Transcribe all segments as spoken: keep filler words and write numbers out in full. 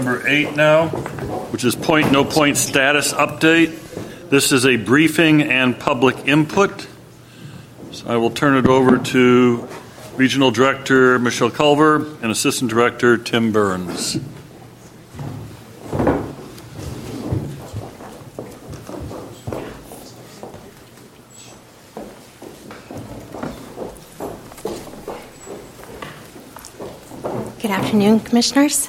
Number eight now, which is point no point status update. This is a briefing and public input. So I will turn it over to Regional Director Michelle Culver and Assistant Director Tim Burns. Good afternoon, Commissioners.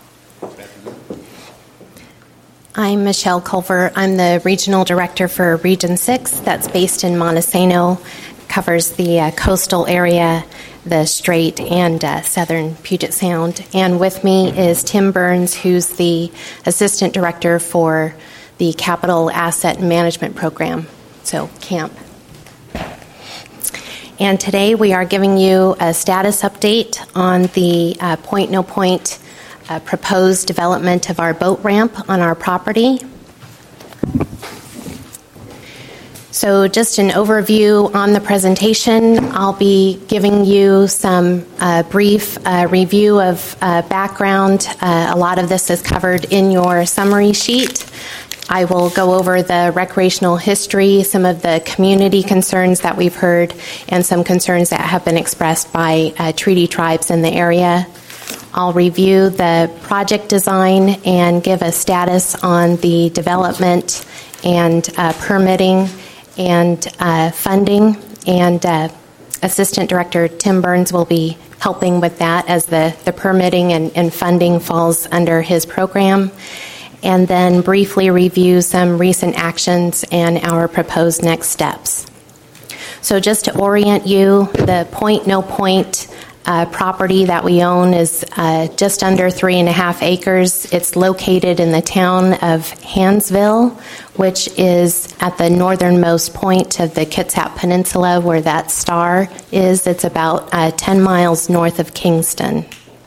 I'm Michelle Culver. I'm the Regional Director for Region six that's based in Montesano, covers the uh, coastal area, the Strait, and uh, southern Puget Sound. And with me is Tim Burns, who's the Assistant Director for the Capital Asset Management Program, so CAMP. And today we are giving you a status update on the uh, point no point uh, proposed development of our boat ramp on our property. So just an overview on the presentation. I'll be giving you some uh, brief uh, review of uh, background. Uh, a lot of this is covered in your summary sheet. I will go over the recreational history, some of the community concerns that we've heard, and some concerns that have been expressed by uh, treaty tribes in the area. I'll review the project design and give a status on the development and uh, permitting and uh, funding, and uh, Assistant Director Tim Burns will be helping with that as the, the permitting and, and funding falls under his program, and then briefly review some recent actions and our proposed next steps. So just to orient you, the point no point uh, property that we own is uh, just under three and a half acres. It's located in the town of Hansville, which is at the northernmost point of the Kitsap Peninsula where that star is. It's about uh, ten miles north of Kingston.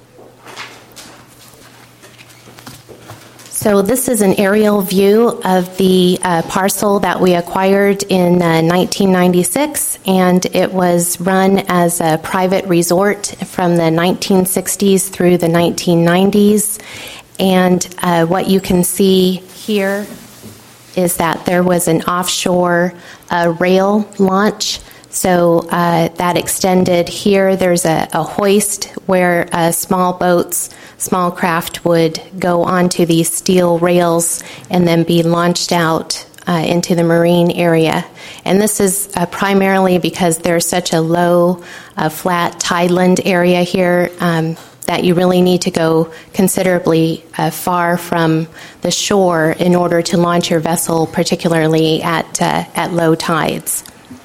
So this is an aerial view of the uh, parcel that we acquired in uh, nineteen ninety-six, and it was run as a private resort from the nineteen sixties through the nineteen nineties. And uh, what you can see here is that there was an offshore uh, rail launch. So uh, that extended here. There's a, a hoist where uh, small boats, small craft would go onto these steel rails and then be launched out uh, into the marine area. And this is uh, primarily because there's such a low, uh, flat tideland area here um, that you really need to go considerably uh, far from the shore in order to launch your vessel, particularly at uh, at low tides.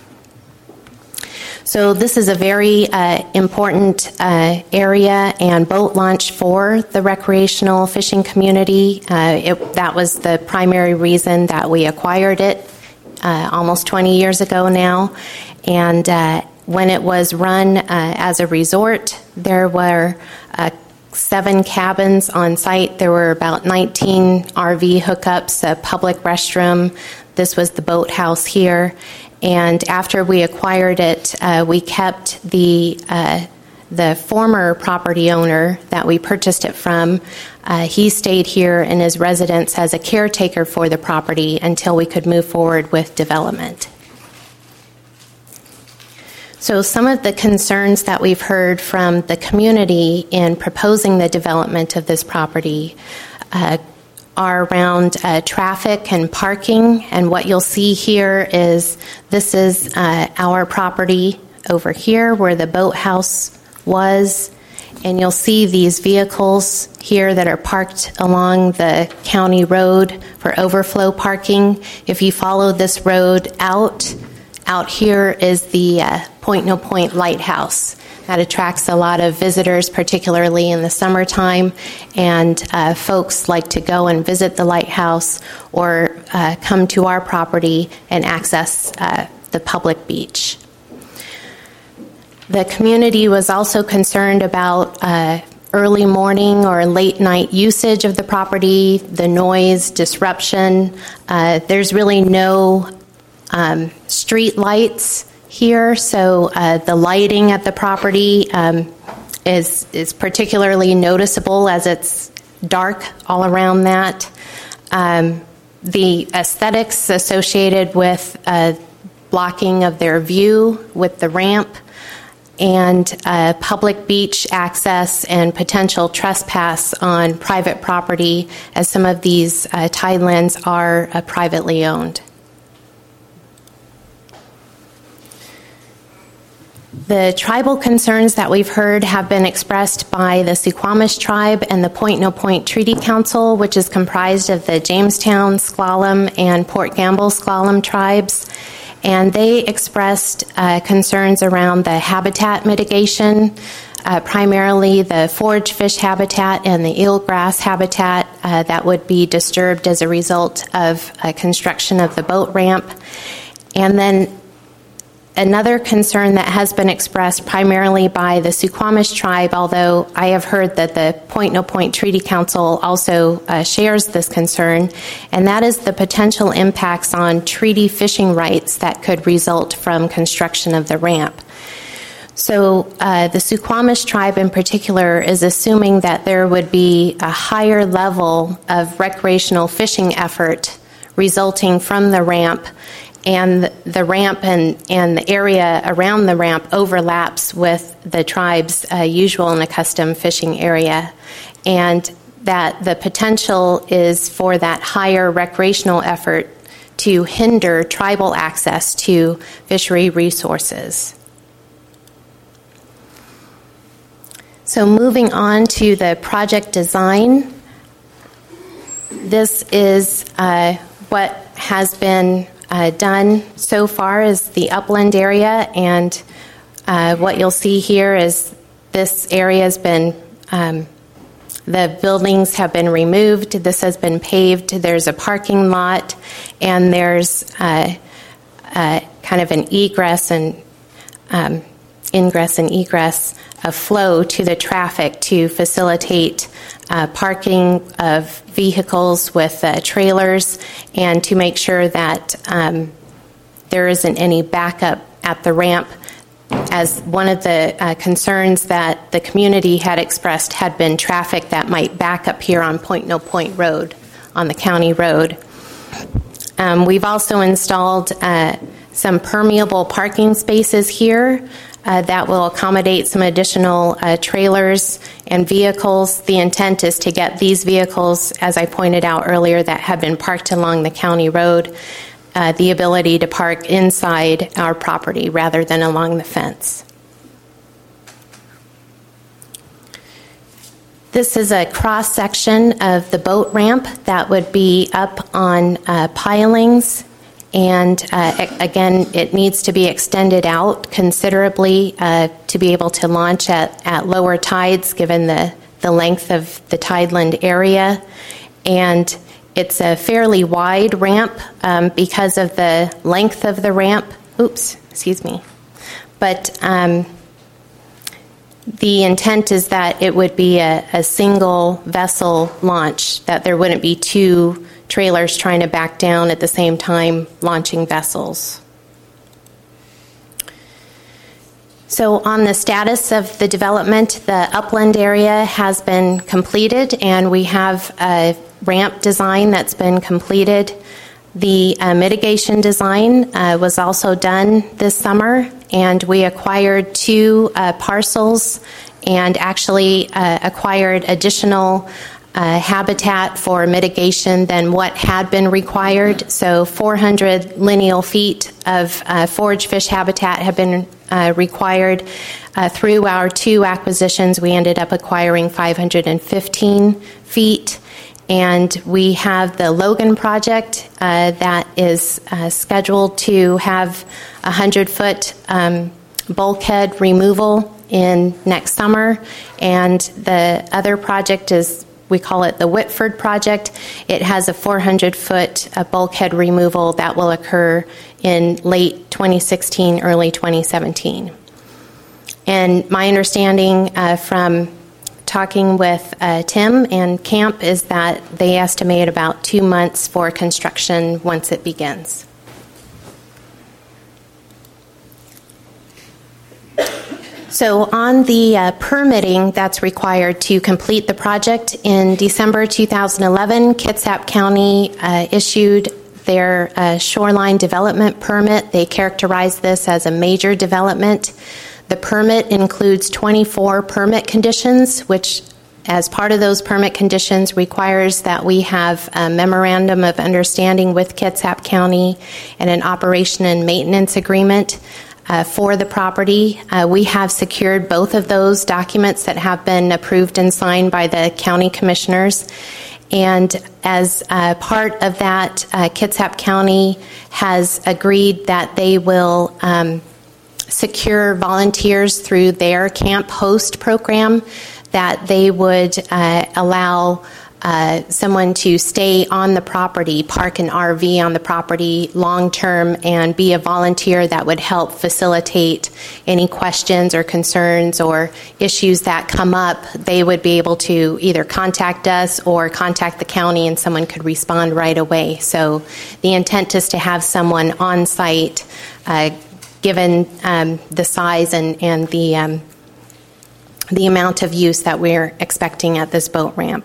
So this is a very uh, important uh, area and boat launch for the recreational fishing community. Uh, it, that was the primary reason that we acquired it uh, almost twenty years ago now. And uh, when it was run uh, as a resort, there were uh, seven cabins on site. There were about nineteen R V hookups, a public restroom. This was the boathouse here. And after we acquired it, uh, we kept the uh, the former property owner that we purchased it from. Uh, he stayed here in his residence as a caretaker for the property until we could move forward with development. So some of the concerns that we've heard from the community in proposing the development of this property uh, are around uh, traffic and parking. And what you'll see here is this is uh, our property over here where the boathouse was. And you'll see these vehicles here that are parked along the county road for overflow parking. If you follow this road out, out here is the uh, Point No Point Lighthouse. That attracts a lot of visitors, particularly in the summertime, and uh, folks like to go and visit the lighthouse or uh, come to our property and access uh, the public beach. The community was also concerned about uh, early morning or late night usage of the property, the noise, disruption. Uh, there's really no um, street lights here, so uh, the lighting at the property um, is is particularly noticeable as it's dark all around that. Um, the aesthetics associated with uh, blocking of their view with the ramp, and uh, public beach access and potential trespass on private property, as some of these uh, tidelands are uh, privately owned. The tribal concerns that we've heard have been expressed by the Suquamish tribe and the Point No Point Treaty Council, which is comprised of the Jamestown, Sklallam, and Port Gamble Sklallam tribes. And they expressed uh, concerns around the habitat mitigation, uh, primarily the forage fish habitat and the eelgrass habitat uh, that would be disturbed as a result of uh, construction of the boat ramp. And then another concern that has been expressed primarily by the Suquamish tribe, although I have heard that the Point No Point Treaty Council also uh, shares this concern, and that is the potential impacts on treaty fishing rights that could result from construction of the ramp. So uh, the Suquamish tribe in particular is assuming that there would be a higher level of recreational fishing effort resulting from the ramp, and the ramp and, and the area around the ramp overlaps with the tribe's uh, usual and accustomed fishing area, and that the potential is for that higher recreational effort to hinder tribal access to fishery resources. So moving on to the project design, this is uh, what has been Uh, done so far is the upland area, and uh, what you'll see here is this area has been, um, the buildings have been removed, this has been paved, there's a parking lot, and there's uh, uh, kind of an egress and um, ingress and egress of flow to the traffic to facilitate uh, parking of vehicles with uh, trailers, and to make sure that um, there isn't any backup at the ramp, as one of the uh, concerns that the community had expressed had been traffic that might back up here on Point No Point Road, on the county road. Um, we've also installed uh, some permeable parking spaces here Uh, that will accommodate some additional uh, trailers and vehicles. The intent is to get these vehicles, as I pointed out earlier, that have been parked along the county road, uh, the ability to park inside our property rather than along the fence. This is a cross-section of the boat ramp that would be up on uh, pilings. And uh, again, it needs to be extended out considerably uh, to be able to launch at, at lower tides, given the, the length of the tideland area. And it's a fairly wide ramp um, because of the length of the ramp. Oops, excuse me. But um, the intent is that it would be a, a single vessel launch, that there wouldn't be two trailers trying to back down at the same time launching vessels. So on the status of the development, the upland area has been completed, and we have a ramp design that's been completed. The uh, mitigation design uh, was also done this summer, and we acquired two uh, parcels and actually uh, acquired additional Uh, habitat for mitigation than what had been required. So four hundred lineal feet of uh, forage fish habitat have been uh, required. Uh, through our two acquisitions, we ended up acquiring five hundred fifteen feet. And we have the Logan project uh, that is uh, scheduled to have a one hundred foot um, bulkhead removal in next summer. And the other project is, we call it the Whitford project. It has a four hundred foot uh, bulkhead removal that will occur in late twenty sixteen, early twenty seventeen. And my understanding uh, from talking with uh, Tim and Camp is that they estimate about two months for construction once it begins. So on the uh, permitting that's required to complete the project, in December two thousand eleven, Kitsap County uh, issued their uh, shoreline development permit. They characterized this as a major development. The permit includes twenty-four permit conditions, which as part of those permit conditions requires that we have a memorandum of understanding with Kitsap County and an operation and maintenance agreement Uh, for the property. Uh, we have secured both of those documents that have been approved and signed by the county commissioners. And as uh, part of that, uh, Kitsap County has agreed that they will um, secure volunteers through their Camp Host program, that they would uh, allow Uh, someone to stay on the property, park an R V on the property long-term, and be a volunteer that would help facilitate any questions or concerns or issues that come up. They would be able to either contact us or contact the county, and someone could respond right away. So the intent is to have someone on site, uh, given um, the size and, and the, um, the amount of use that we're expecting at this boat ramp.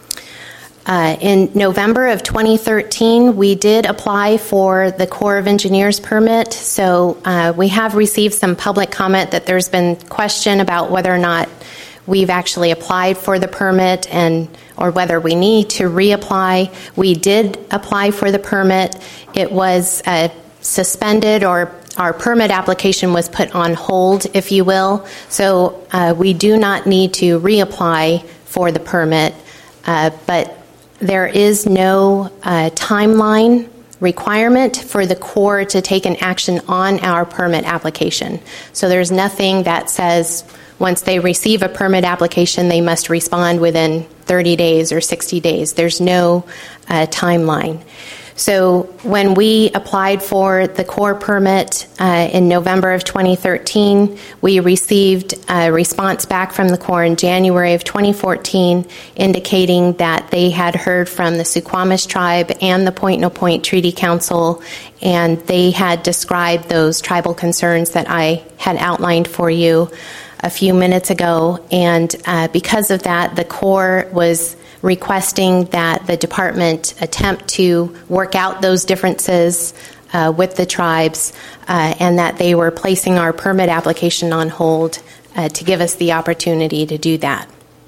Uh, in November of twenty thirteen, we did apply for the Corps of Engineers permit. So uh, we have received some public comment that there's been question about whether or not we've actually applied for the permit and or whether we need to reapply. We did apply for the permit. It was uh, suspended, or our permit application was put on hold, if you will. So uh, we do not need to reapply for the permit, uh, but there is no uh, timeline requirement for the Corps to take an action on our permit application. So there's nothing that says once they receive a permit application, they must respond within thirty days or sixty days. There's no uh, timeline. So when we applied for the Corps permit uh, in November of twenty thirteen, we received a response back from the Corps in January of twenty fourteen indicating that they had heard from the Suquamish tribe and the Point No Point Treaty Council, and they had described those tribal concerns that I had outlined for you a few minutes ago. And uh, because of that, the Corps was requesting that the department attempt to work out those differences uh, with the tribes, uh, and that they were placing our permit application on hold uh, to give us the opportunity to do that.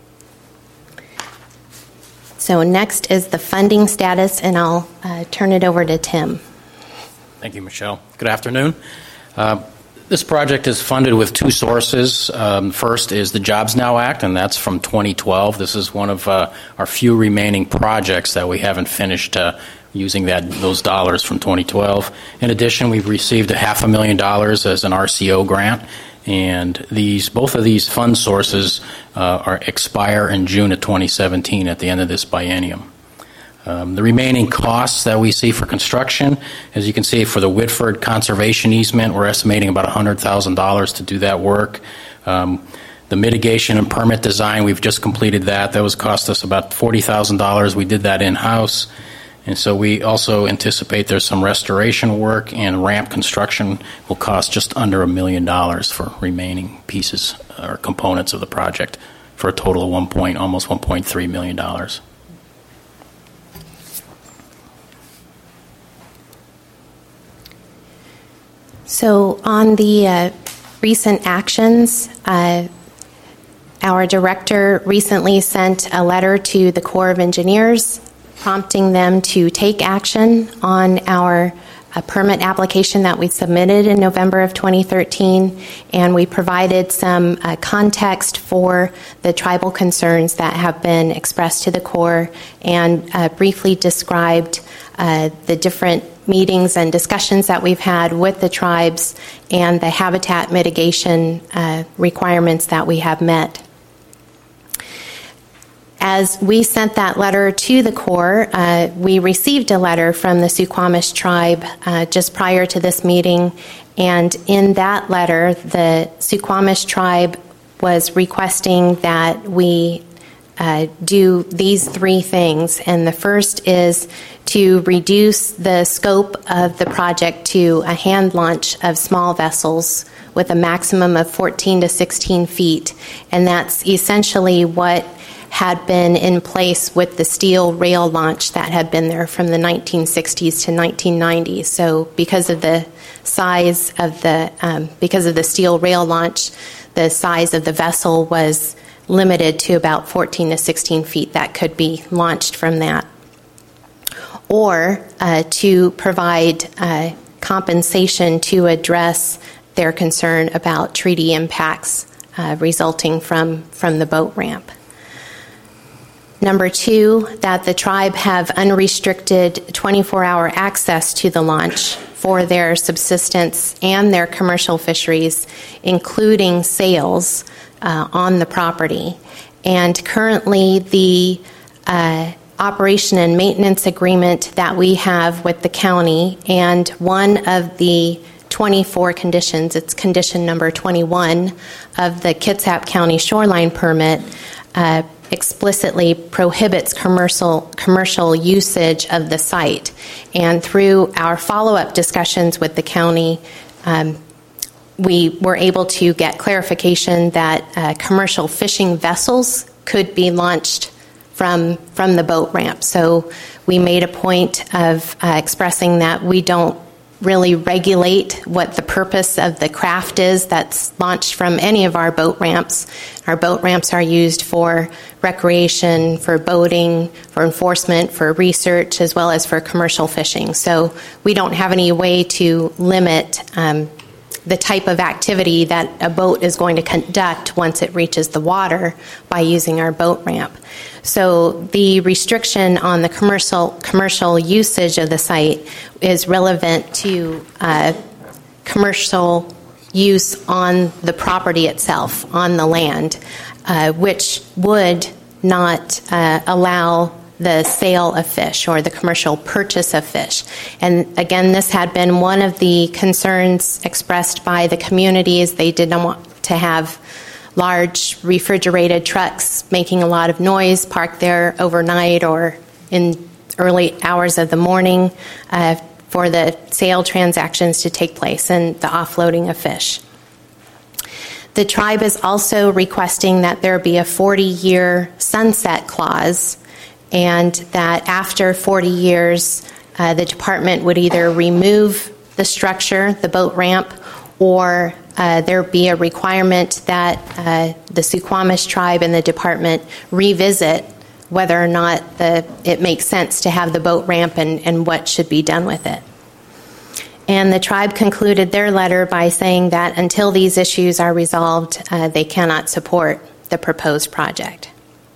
So next is the funding status, and I'll uh, turn it over to Tim. Thank you, Michelle. Good afternoon. Uh, This project is funded with two sources. Um, first is the Jobs Now Act, and that's from twenty twelve. This is one of uh, our few remaining projects that we haven't finished uh, using that those dollars from twenty twelve. In addition, we've received a half a million dollars as an R C O grant, and these both of these fund sources uh, are expire in June of twenty seventeen at the end of this biennium. Um, the remaining costs that we see for construction, as you can see, for the Whitford Conservation Easement, we're estimating about one hundred thousand dollars to do that work. Um, the mitigation and permit design, we've just completed that. That was cost us about forty thousand dollars. We did that in-house. And so we also anticipate there's some restoration work, and ramp construction will cost just under a million dollars for remaining pieces or components of the project, for a total of one point, almost one point three million dollars. So on the uh, recent actions, uh, our director recently sent a letter to the Corps of Engineers prompting them to take action on our uh, permit application that we submitted in November of twenty thirteen, and we provided some uh, context for the tribal concerns that have been expressed to the Corps, and uh, briefly described uh, the different meetings and discussions that we've had with the tribes and the habitat mitigation uh, requirements that we have met. As we sent that letter to the Corps, uh, we received a letter from the Suquamish tribe uh, just prior to this meeting, and in that letter, the Suquamish tribe was requesting that we Uh, do these three things. And the first is to reduce the scope of the project to a hand launch of small vessels with a maximum of fourteen to sixteen feet, and that's essentially what had been in place with the steel rail launch that had been there from the nineteen sixties to nineteen nineties. So because of the size of the, um, because of the steel rail launch, the size of the vessel was limited to about fourteen to sixteen feet that could be launched from that. Or uh, to provide uh, compensation to address their concern about treaty impacts uh, resulting from, from the boat ramp. Number two, that the tribe have unrestricted twenty-four hour access to the launch for their subsistence and their commercial fisheries, including sales uh, on the property. And currently, the uh, operation and maintenance agreement that we have with the county, and one of the twenty-four conditions, it's condition number twenty-one of the Kitsap County Shoreline Permit, uh, explicitly prohibits commercial commercial usage of the site. And through our follow-up discussions with the county, um, we were able to get clarification that uh, commercial fishing vessels could be launched from from the boat ramp. So we made a point of uh, expressing that we don't really regulate what the purpose of the craft is that's launched from any of our boat ramps. Our boat ramps are used for recreation, for boating, for enforcement, for research, as well as for commercial fishing. So we don't have any way to limit um, the type of activity that a boat is going to conduct once it reaches the water by using our boat ramp. So the restriction on the commercial commercial usage of the site is relevant to uh, commercial use on the property itself, on the land, uh, which would not uh, allow the sale of fish or the commercial purchase of fish. And again, this had been one of the concerns expressed by the communities. They did not want to have large refrigerated trucks making a lot of noise parked there overnight or in early hours of the morning uh, for the sale transactions to take place and the offloading of fish. The tribe is also requesting that there be a forty-year sunset clause, and that after forty years, uh, the department would either remove the structure, the boat ramp, or uh, there be a requirement that uh, the Suquamish tribe and the department revisit whether or not the, it makes sense to have the boat ramp and, and what should be done with it. And the tribe concluded their letter by saying that until these issues are resolved, uh, they cannot support the proposed project.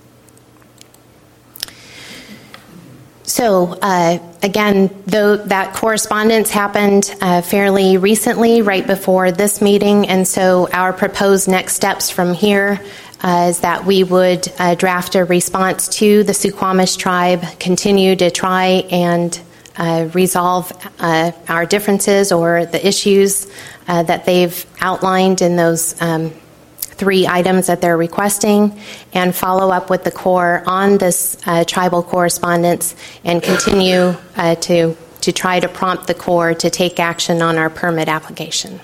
So, uh, again, though that correspondence happened uh, fairly recently, right before this meeting, and so our proposed next steps from here uh, is that we would uh, draft a response to the Suquamish tribe, continue to try and uh, resolve uh, our differences or the issues uh, that they've outlined in those um, three items that they're requesting, and follow up with the Corps on this uh, tribal correspondence and continue uh, to, to try to prompt the Corps to take action on our permit application.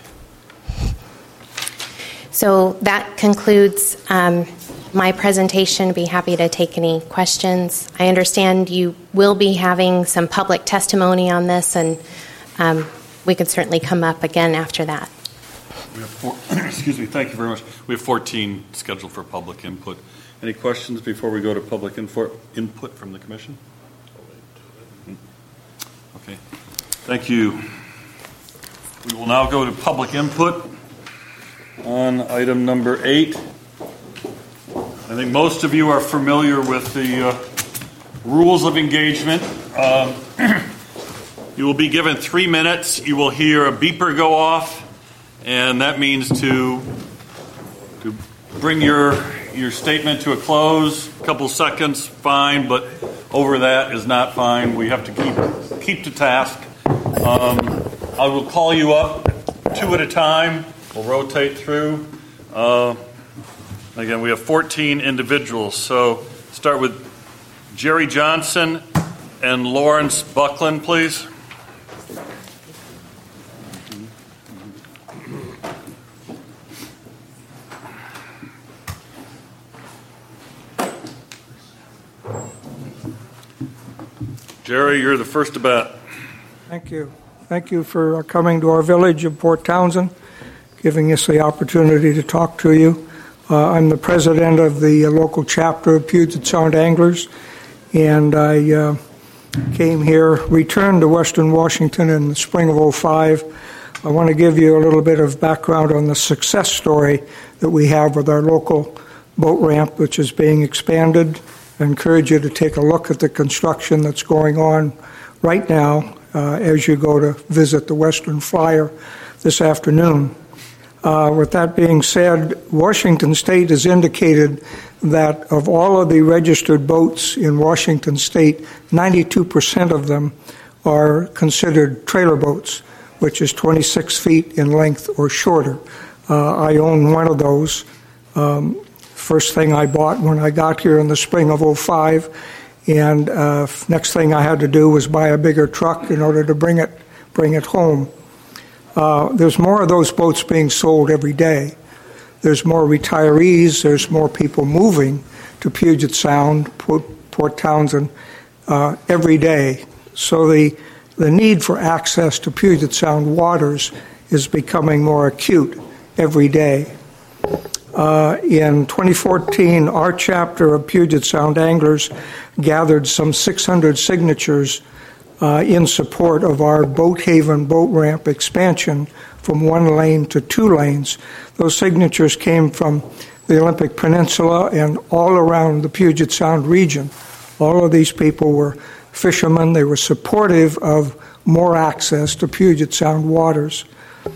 So that concludes um, my presentation. I'd be happy to take any questions. I understand you will be having some public testimony on this, and um, we could certainly come up again after that. We have four, excuse me, thank you very much. We have fourteen scheduled for public input. Any questions before we go to public info, input from the commission? Okay, thank you. We will now go to public input on item number eight. I think most of you are familiar with the uh, rules of engagement. Um, you will be given three minutes. You will hear a beeper go off. And that means to to bring your your statement to a close. A couple seconds, fine, but over that is not fine. We have to keep keep to task. Um, I will call you up two at a time. We'll rotate through. Uh, again, we have fourteen individuals. So start with Jerry Johnson and Lawrence Buckland, please. Jerry, you're the first to bat. Thank you. Thank you for coming to our village of Port Townsend, giving us the opportunity to talk to you. Uh, I'm the president of the local chapter of Puget Sound Anglers, and I uh, came here, returned to Western Washington in the spring of oh five. I want to give you a little bit of background on the success story that we have with our local boat ramp, which is being expanded. I encourage you to take a look at the construction that's going on right now uh, as you go to visit the Western Flyer this afternoon. Uh, with that being said, Washington State has indicated that of all of the registered boats in Washington State, ninety-two percent of them are considered trailer boats, which is twenty-six feet in length or shorter. Uh, I own one of those. Um, first thing I bought when I got here in the spring of oh five, and uh, next thing I had to do was buy a bigger truck in order to bring it bring it home. Uh, there's more of those boats being sold every day. There's more retirees. There's more people moving to Puget Sound, Port, Port Townsend uh, every day. So the the need for access to Puget Sound waters is becoming more acute every day. Uh, in twenty fourteen, our chapter of Puget Sound Anglers gathered some six hundred signatures uh, in support of our Boat Haven boat ramp expansion from one lane to two lanes. Those signatures came from the Olympic Peninsula and all around the Puget Sound region. All of these people were fishermen. They were supportive of more access to Puget Sound waters.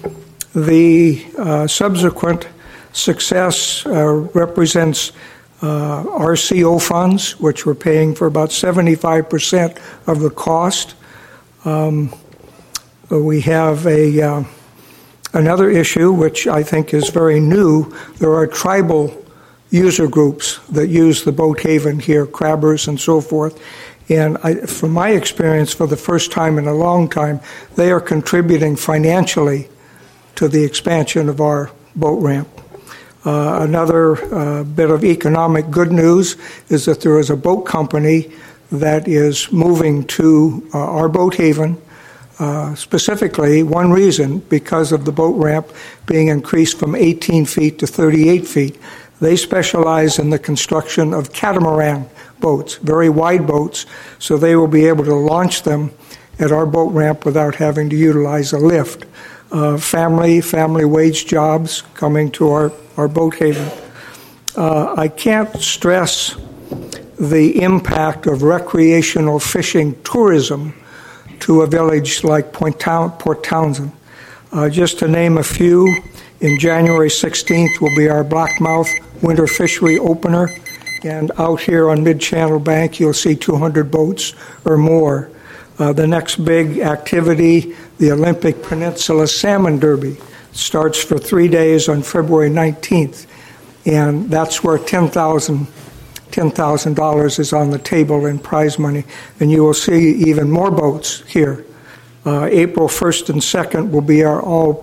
The uh, subsequent success uh, represents uh, R C O funds, which we're paying for about seventy-five percent of the cost. Um, we have a uh, another issue, which I think is very new. There are tribal user groups that use the Boat Haven here, crabbers and so forth. And I, from my experience, for the first time in a long time, they are contributing financially to the expansion of our boat ramp. Uh, another uh, bit of economic good news is that there is a boat company that is moving to uh, our Boat Haven, uh, specifically one reason, because of the boat ramp being increased from eighteen feet to thirty-eight feet. They specialize in the construction of catamaran boats, very wide boats, so they will be able to launch them at our boat ramp without having to utilize a lift. Uh, family, family wage jobs coming to our, our Boat Haven. Uh, I can't stress the impact of recreational fishing tourism to a village like Point Town, Port Townsend. Uh, just to name a few, in January sixteenth will be our Blackmouth Winter Fishery Opener, and out here on Mid-Channel Bank you'll see two hundred boats or more. Uh, the next big activity, the Olympic Peninsula Salmon Derby, starts for three days on February nineteenth, and that's where ten thousand dollars is on the table in prize money, and you will see even more boats here. Uh, April first and second will be our all...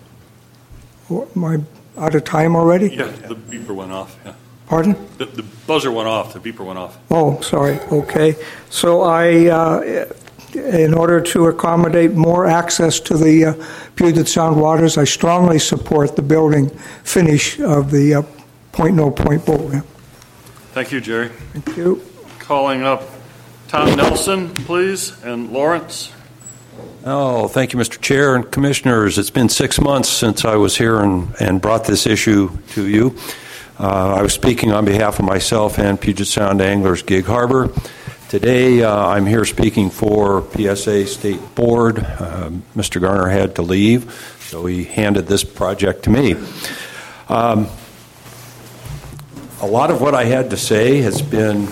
Oh, am I out of time already? Yeah, the beeper went off. Yeah. Pardon? The, the buzzer went off. The beeper went off. Oh, sorry. Okay. So I... Uh, In order to accommodate more access to the uh, Puget Sound waters, I strongly support the building finish of the uh, Point No Point boat ramp. Thank you, Jerry. Thank you. Calling up Tom Nelson, please, and Lawrence. Oh, thank you, Mister Chair and Commissioners. It's been six months since I was here and, and brought this issue to you. Uh, I was speaking on behalf of myself and Puget Sound Anglers Gig Harbor. Today, uh, I'm here speaking for P S A State Board. Uh, Mister Garner had to leave, so he handed this project to me. Um, a lot of what I had to say has been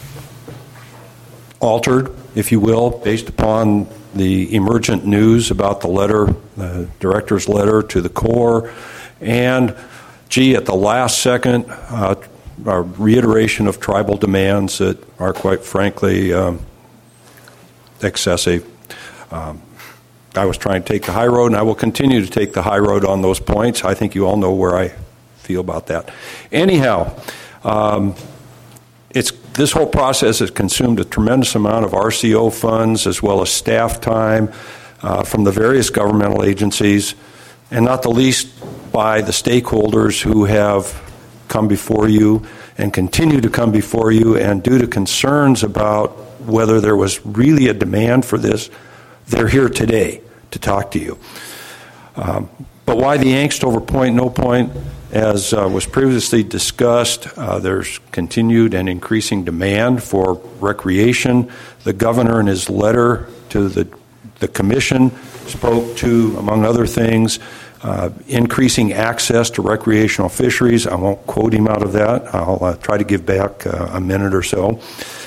altered, if you will, based upon the emergent news about the letter, the director's letter to the Corps, and, gee, at the last second, uh, a reiteration of tribal demands that are, quite frankly, um, excessive. Um, I was trying to take the high road, and I will continue to take the high road on those points. I think you all know where I feel about that. Anyhow, um, it's this whole process has consumed a tremendous amount of R C O funds as well as staff time uh, from the various governmental agencies, and not the least by the stakeholders who have come before you and continue to come before you, and due to concerns about whether there was really a demand for this, they're here today to talk to you. Um, but why the angst over Point No Point? As uh, was previously discussed, uh, there's continued and increasing demand for recreation. The governor, in his letter to the, the commission, spoke to, among other things, uh, increasing access to recreational fisheries. I won't quote him out of that. I'll uh, try to give back uh, a minute or so.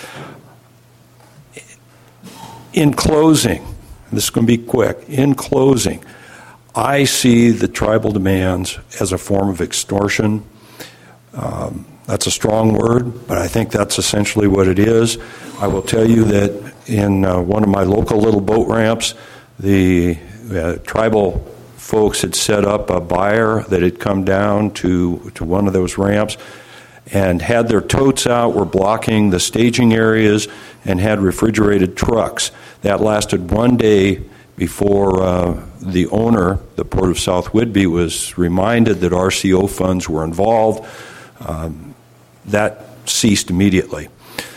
In closing, this is going to be quick, in closing, I see the tribal demands as a form of extortion. Um, that's a strong word, but I think that's essentially what it is. I will tell you that in uh, one of my local little boat ramps, the uh, tribal folks had set up a buyer that had come down to, to one of those ramps and had their totes out, were blocking the staging areas, and had refrigerated trucks. That lasted one day before uh, the owner, the Port of South Whidbey, was reminded that R C O funds were involved. Um, that ceased immediately.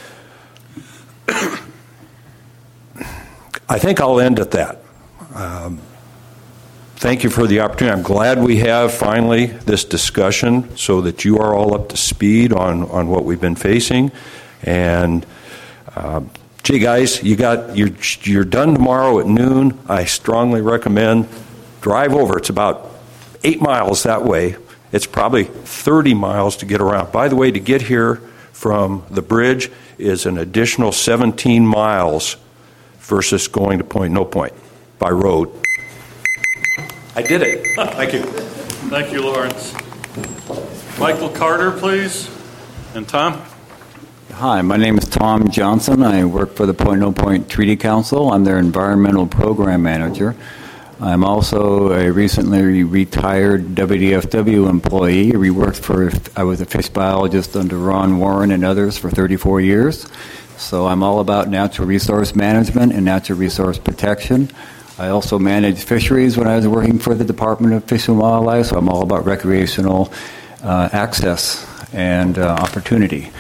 I think I'll end at that. Um, thank you for the opportunity. I'm glad we have finally this discussion so that you are all up to speed on, on what we've been facing. And uh, Gee, guys, you got you're you're done tomorrow at noon. I strongly recommend drive over. It's about eight miles that way. It's probably thirty miles to get around. By the way, to get here from the bridge is an additional seventeen miles versus going to Point No Point by road. I did it. Thank you. Thank you, Lawrence. Michael Carter, please, and Tom. Hi, my name is Tom Johnson. I work for the Point No Point Treaty Council. I'm their environmental program manager. I'm also a recently retired W D F W employee. We worked for, I was a fish biologist under Ron Warren and others for thirty-four years. So I'm all about natural resource management and natural resource protection. I also managed fisheries when I was working for the Department of Fish and Wildlife, so I'm all about recreational uh, access and uh, opportunity.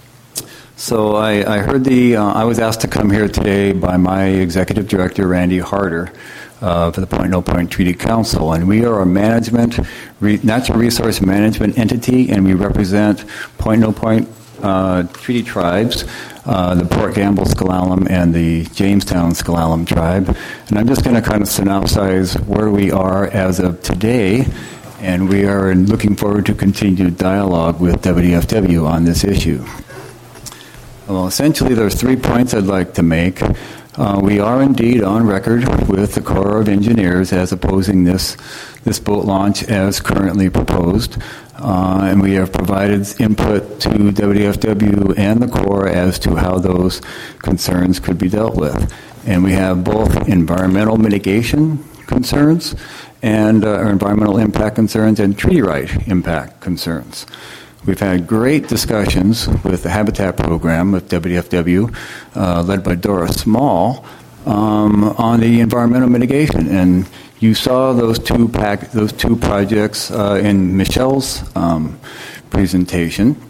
So I, I heard the, uh, I was asked to come here today by my executive director, Randy Harder, uh, for the Point No Point Treaty Council. And we are a management, re, natural resource management entity, and we represent Point No Point uh, Treaty tribes, uh, the Port Gamble S'Klallam and the Jamestown S'Klallam tribe. And I'm just going to kind of synopsize where we are as of today. And we are looking forward to continued dialogue with W D F W on this issue. Well, essentially, there's three points I'd like to make. Uh, we are indeed on record with the Corps of Engineers as opposing this this boat launch as currently proposed, uh, and we have provided input to W D F W and the Corps as to how those concerns could be dealt with. And we have both environmental mitigation concerns and uh, or environmental impact concerns and treaty right impact concerns. We've had great discussions with the Habitat Program with W D F W, uh, led by Doris Small, um, on the environmental mitigation. And you saw those two pack, those two projects uh, in Michelle's um, presentation,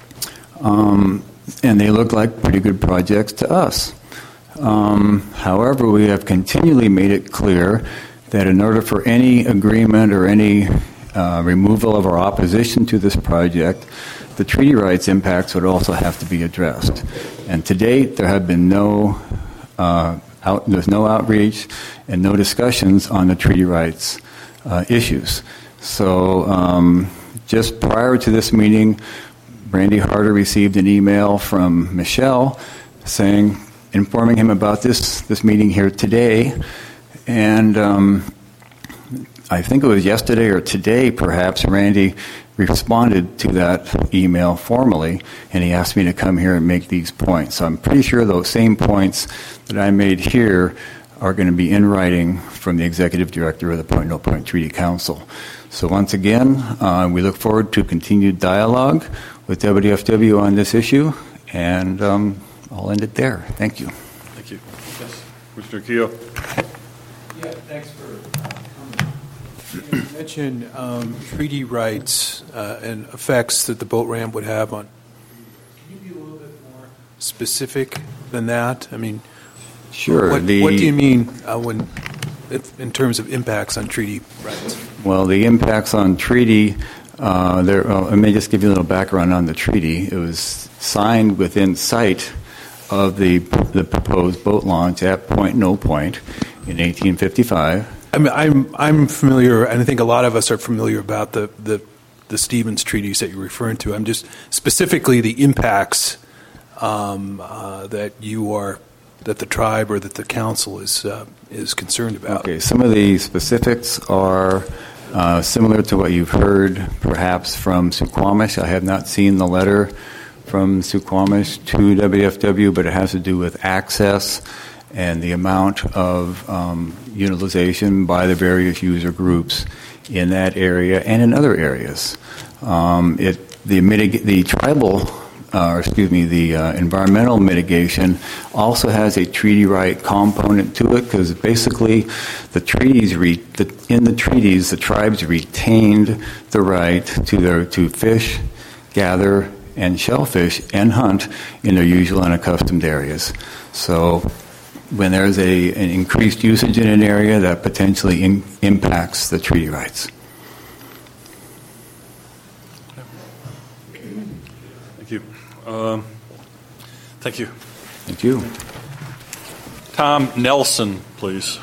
um, and they look like pretty good projects to us. Um, however, we have continually made it clear that in order for any agreement or any Uh, removal of our opposition to this project, the treaty rights impacts would also have to be addressed. And to date, there have been no uh, out, there's no outreach and no discussions on the treaty rights uh, issues. So um, just prior to this meeting, Randy Harder received an email from Michelle saying, informing him about this this meeting here today, and um, I think it was yesterday or today, perhaps, Randy responded to that email formally, and he asked me to come here and make these points. So I'm pretty sure those same points that I made here are going to be in writing from the Executive Director of the Point No Point Treaty Council. So once again, uh, we look forward to continued dialogue with W D F W on this issue, And um, I'll end it there. Thank you. Thank you. Yes, Commissioner Keough. Yeah, thanks for coming. You mentioned um, treaty rights uh, and effects that the boat ramp would have on. Can you be a little bit more specific than that? I mean, sure. What, the, what do you mean uh, when, if, in terms of impacts on treaty rights? Well, the impacts on treaty. Uh, there, uh, let me just give you a little background on the treaty. It was signed within sight of the the proposed boat launch at Point No Point in eighteen fifty-five. I mean, I'm I'm familiar, and I think a lot of us are familiar about the, the, the Stevens treaties that you're referring to. I'm just specifically the impacts um, uh, that you are, that the tribe or that the council is uh, is concerned about. Okay, some of the specifics are uh, similar to what you've heard, perhaps from Suquamish. I have not seen the letter from Suquamish to W F W, but it has to do with access and the amount of um, utilization by the various user groups in that area and in other areas. Um, it the mitig- the tribal, uh, or excuse me, the uh, environmental mitigation also has a treaty right component to it, because basically the treaties re- the, in the treaties the tribes retained the right to their to fish, gather, and shellfish and hunt in their usual and accustomed areas. So when there's a, an increased usage in an area, that potentially in, impacts the treaty rights. Thank you. Um, thank you. Thank you. Tom Nelson, please.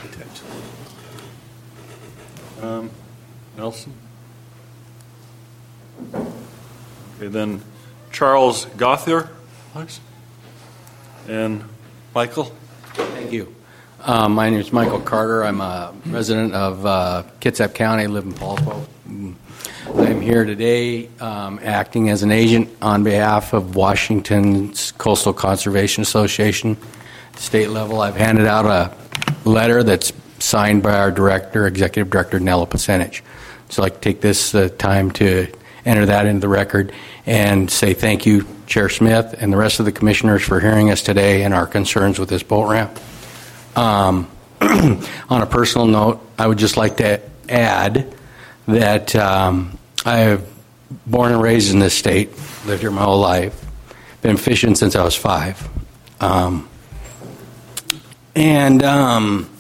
Um, Nelson? Okay, then Charles Gothier, please. And Michael? Thank you. Um, my name is Michael Carter. I'm a resident of uh, Kitsap County. I live in Paulsbo. I'm here today um, acting as an agent on behalf of Washington's Coastal Conservation Association. State level, I've handed out a letter that's signed by our director, Executive Director Nella Pasenich. So I'd like to take this uh, time to enter that into the record and say thank you, Chair Smith, and the rest of the commissioners for hearing us today and our concerns with this boat ramp. Um, on a personal note, I would just like to add that um, I have born and raised in this state, lived here my whole life, been fishing since I was five. Um, and um,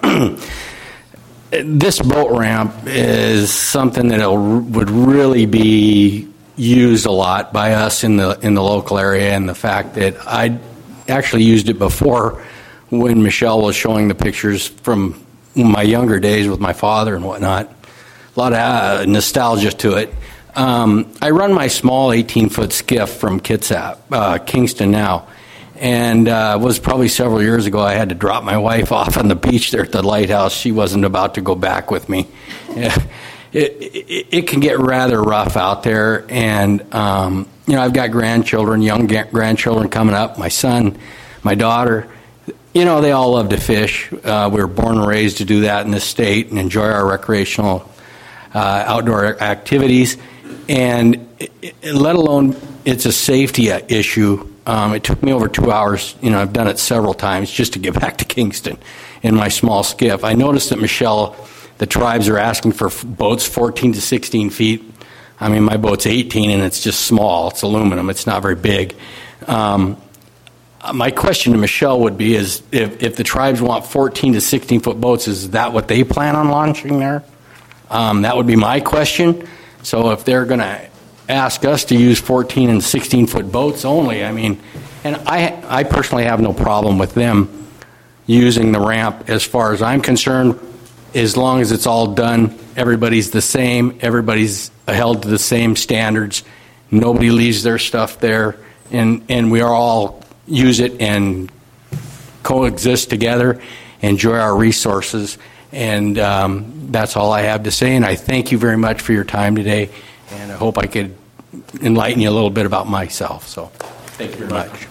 this boat ramp is something that would really be used a lot by us in the in the local area, and the fact that I actually used it before when Michelle was showing the pictures from my younger days with my father and whatnot. A lot of uh, nostalgia to it. Um, I run my small eighteen-foot skiff from Kitsap, uh, Kingston now, and uh, it was probably several years ago I had to drop my wife off on the beach there at the lighthouse. She wasn't about to go back with me. Yeah. It, it, it can get rather rough out there, and um, you know, I've got grandchildren, young grandchildren coming up. My son, my daughter, you know, they all love to fish. Uh, we were born and raised to do that in this state and enjoy our recreational uh, outdoor activities. And it, it, let alone it's a safety issue. Um, it took me over two hours. You know, I've done it several times just to get back to Kingston in my small skiff. I noticed that Michelle, the tribes are asking for boats fourteen to sixteen feet. I mean, my boat's eighteen, and it's just small. It's aluminum. It's not very big. Um, my question to Michelle would be is if, if the tribes want fourteen to sixteen foot boats, is that what they plan on launching there? Um, that would be my question. So if they're going to ask us to use fourteen and sixteen foot boats only, I mean, and I, I personally have no problem with them using the ramp as far as I'm concerned. As long as it's all done, everybody's the same, everybody's held to the same standards, nobody leaves their stuff there, and, and we are all use it and coexist together, enjoy our resources, and um, that's all I have to say, and I thank you very much for your time today, and I hope I could enlighten you a little bit about myself, so thank you very much.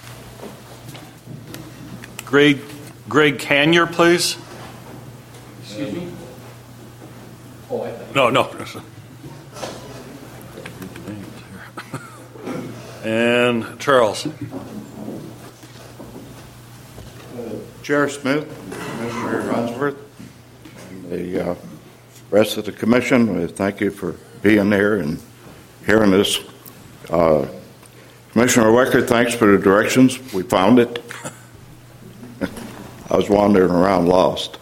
Greg, Greg Canyer, please. Excuse me? Oh, I thought. No, no. And Charles. Chair Smith, Commissioner Unsworth, and the uh, rest of the commission, we thank you for being there and hearing this. Uh, Commissioner Wecker, thanks for the directions. We found it. I was wandering around lost.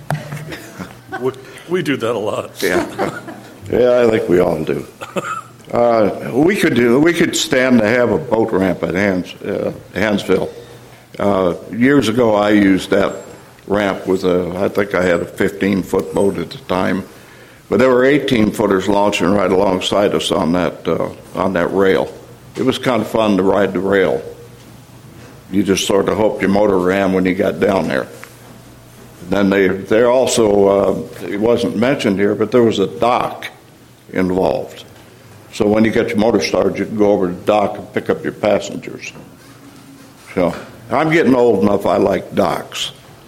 we, we do that a lot. Yeah, yeah, I think we all do. Uh, we could do. We could stand to have a boat ramp at Hans, uh, Hansville. Uh, years ago, I used that ramp with a. I think I had a fifteen-foot boat at the time, but there were eighteen-footers launching right alongside us on that uh, on that rail. It was kind of fun to ride the rail. You just sort of hope your motor ran when you got down there. Then they they also uh, it wasn't mentioned here, but there was a dock involved. So when you get your motor started, you can go over to the dock and pick up your passengers. So I'm getting old enough. I like docks.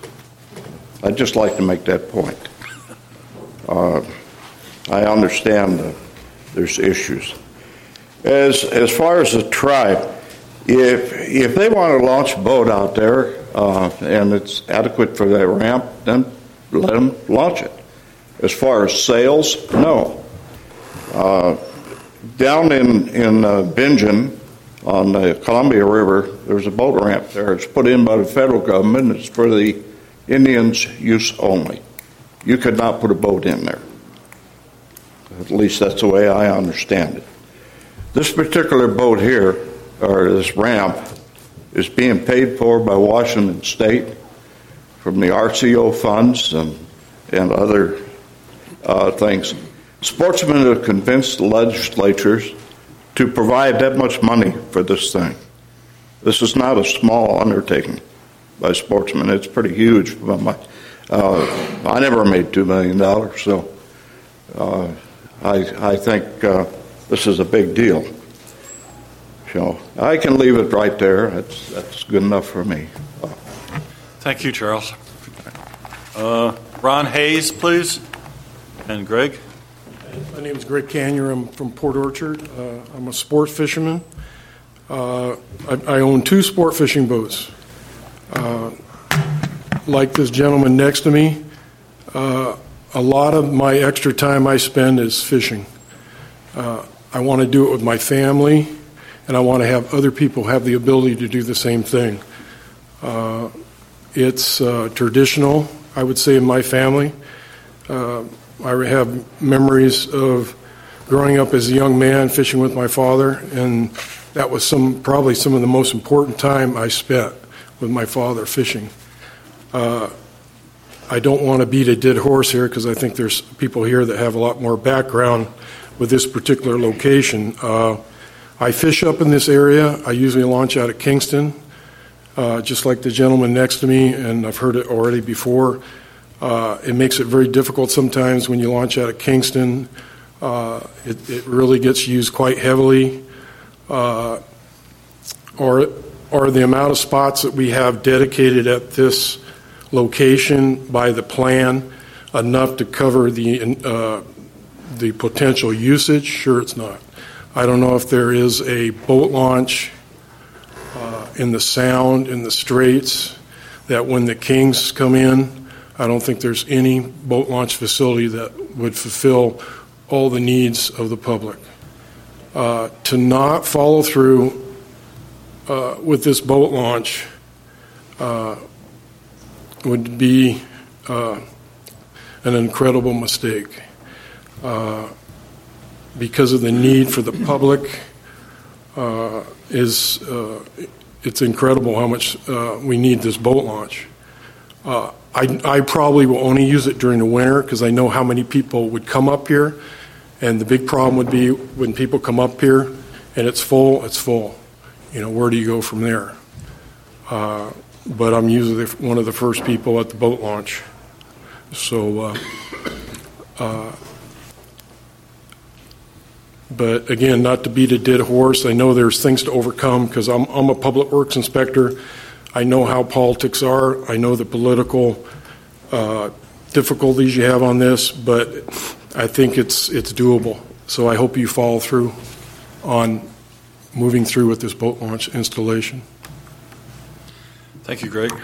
I'd just like to make that point. Uh, I understand that there's issues. As as far as the tribe, if if they want to launch a boat out there uh, and it's adequate for that ramp, then let them launch it. As far as sales, no. Uh, down in in uh, Bingen on the Columbia River, there's a boat ramp there. It's put in by the federal government. It's for the Indians' use only. You could not put a boat in there. At least that's the way I understand it. This particular boat here, or this ramp, is being paid for by Washington State from the R C O funds and, and other uh, things. Sportsmen have convinced the legislatures to provide that much money for this thing. This is not a small undertaking by sportsmen. It's pretty huge. Uh, I never made two million dollars, so uh, I, I think uh, this is a big deal. So I can leave it right there. That's, that's good enough for me. Thank you, Charles. Uh, Ron Hayes, please. And Greg. My name is Greg Canyer. I'm from Port Orchard. Uh, I'm a sport fisherman. Uh, I, I own two sport fishing boats. Uh, like this gentleman next to me, uh, a lot of my extra time I spend is fishing. Uh, I want to do it with my family, and I want to have other people have the ability to do the same thing. Uh, it's uh, traditional, I would say, in my family. Uh, I have memories of growing up as a young man fishing with my father, and that was some probably some of the most important time I spent with my father fishing. Uh, I don't want to beat a dead horse here because I think there's people here that have a lot more background with this particular location. Uh, I fish up in this area. I usually launch out of Kingston, uh, just like the gentleman next to me, and I've heard it already before. Uh, it makes it very difficult sometimes when you launch out of Kingston. Uh, it, it really gets used quite heavily. Uh, or, or the amount of spots that we have dedicated at this location by the plan enough to cover the uh, the potential usage? Sure, it's not. I don't know if there is a boat launch uh, in the Sound, in the Straits, that when the Kings come in, I don't think there's any boat launch facility that would fulfill all the needs of the public. Uh, to not follow through uh, with this boat launch uh, would be uh, an incredible mistake. Uh, because of the need for the public, uh, is uh, it's incredible how much uh, we need this boat launch. Uh, I, I probably will only use it during the winter because I know how many people would come up here, and the big problem would be when people come up here and it's full, it's full. You know, where do you go from there? Uh, but I'm usually one of the first people at the boat launch. So, uh, uh, but again, not to beat a dead horse, I know there's things to overcome because I'm, I'm a public works inspector. I know how politics are. I know the political uh, difficulties you have on this, but I think it's it's doable. So I hope you follow through on moving through with this boat launch installation. Thank you, Greg.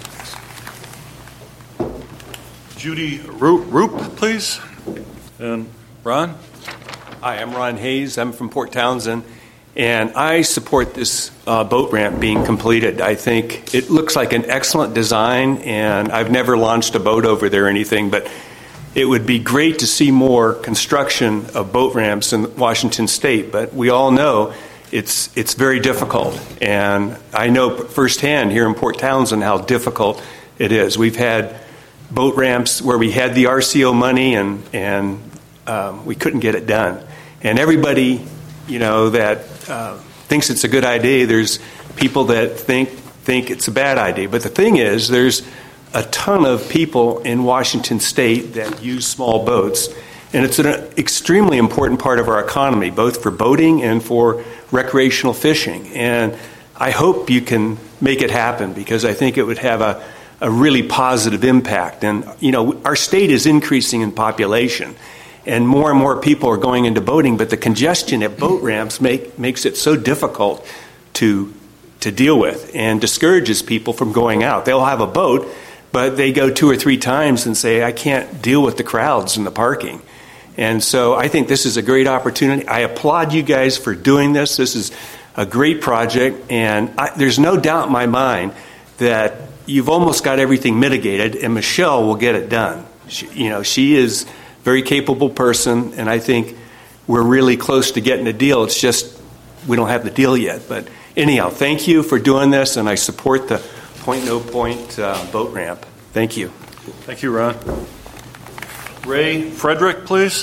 Judy Roop, Roop, please. And Ron? Hi, I'm Ron Hayes. I'm from Port Townsend, and I support this uh, boat ramp being completed. I think it looks like an excellent design, and I've never launched a boat over there or anything, but it would be great to see more construction of boat ramps in Washington State. But we all know it's it's very difficult, and I know firsthand here in Port Townsend how difficult it is. We've had boat ramps where we had the R C O money, and and um, we couldn't get it done. And everybody, you know, that uh, thinks it's a good idea. There's people that think think it's a bad idea. But the thing is, there's a ton of people in Washington State that use small boats, and it's an extremely important part of our economy, both for boating and for recreational fishing. And I hope you can make it happen, because I think it would have a, a really positive impact. And, you know, our state is increasing in population, and more and more people are going into boating, but the congestion at boat ramps make, makes it so difficult to to deal with and discourages people from going out. They'll have a boat, but they go two or three times and say, I can't deal with the crowds and the parking. And so I think this is a great opportunity. I applaud you guys for doing this. This is a great project, and I, there's no doubt in my mind that you've almost got everything mitigated, and Michelle will get it done. She, you know, she is a very capable person, and I think we're really close to getting a deal. It's just we don't have the deal yet. But anyhow, thank you for doing this, and I support the Point No Point uh, boat ramp. Thank you. Thank you, Ron. Ray Frederick, please.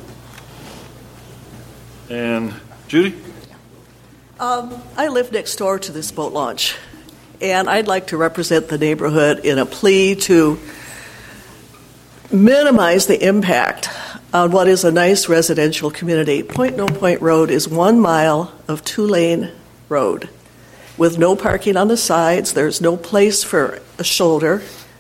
And Judy? Um, I live next door to this boat launch, and I'd like to represent the neighborhood in a plea to minimize the impact on what is a nice residential community. Point No Point Road is one mile of two-lane road with no parking on the sides. There's no place for a shoulder.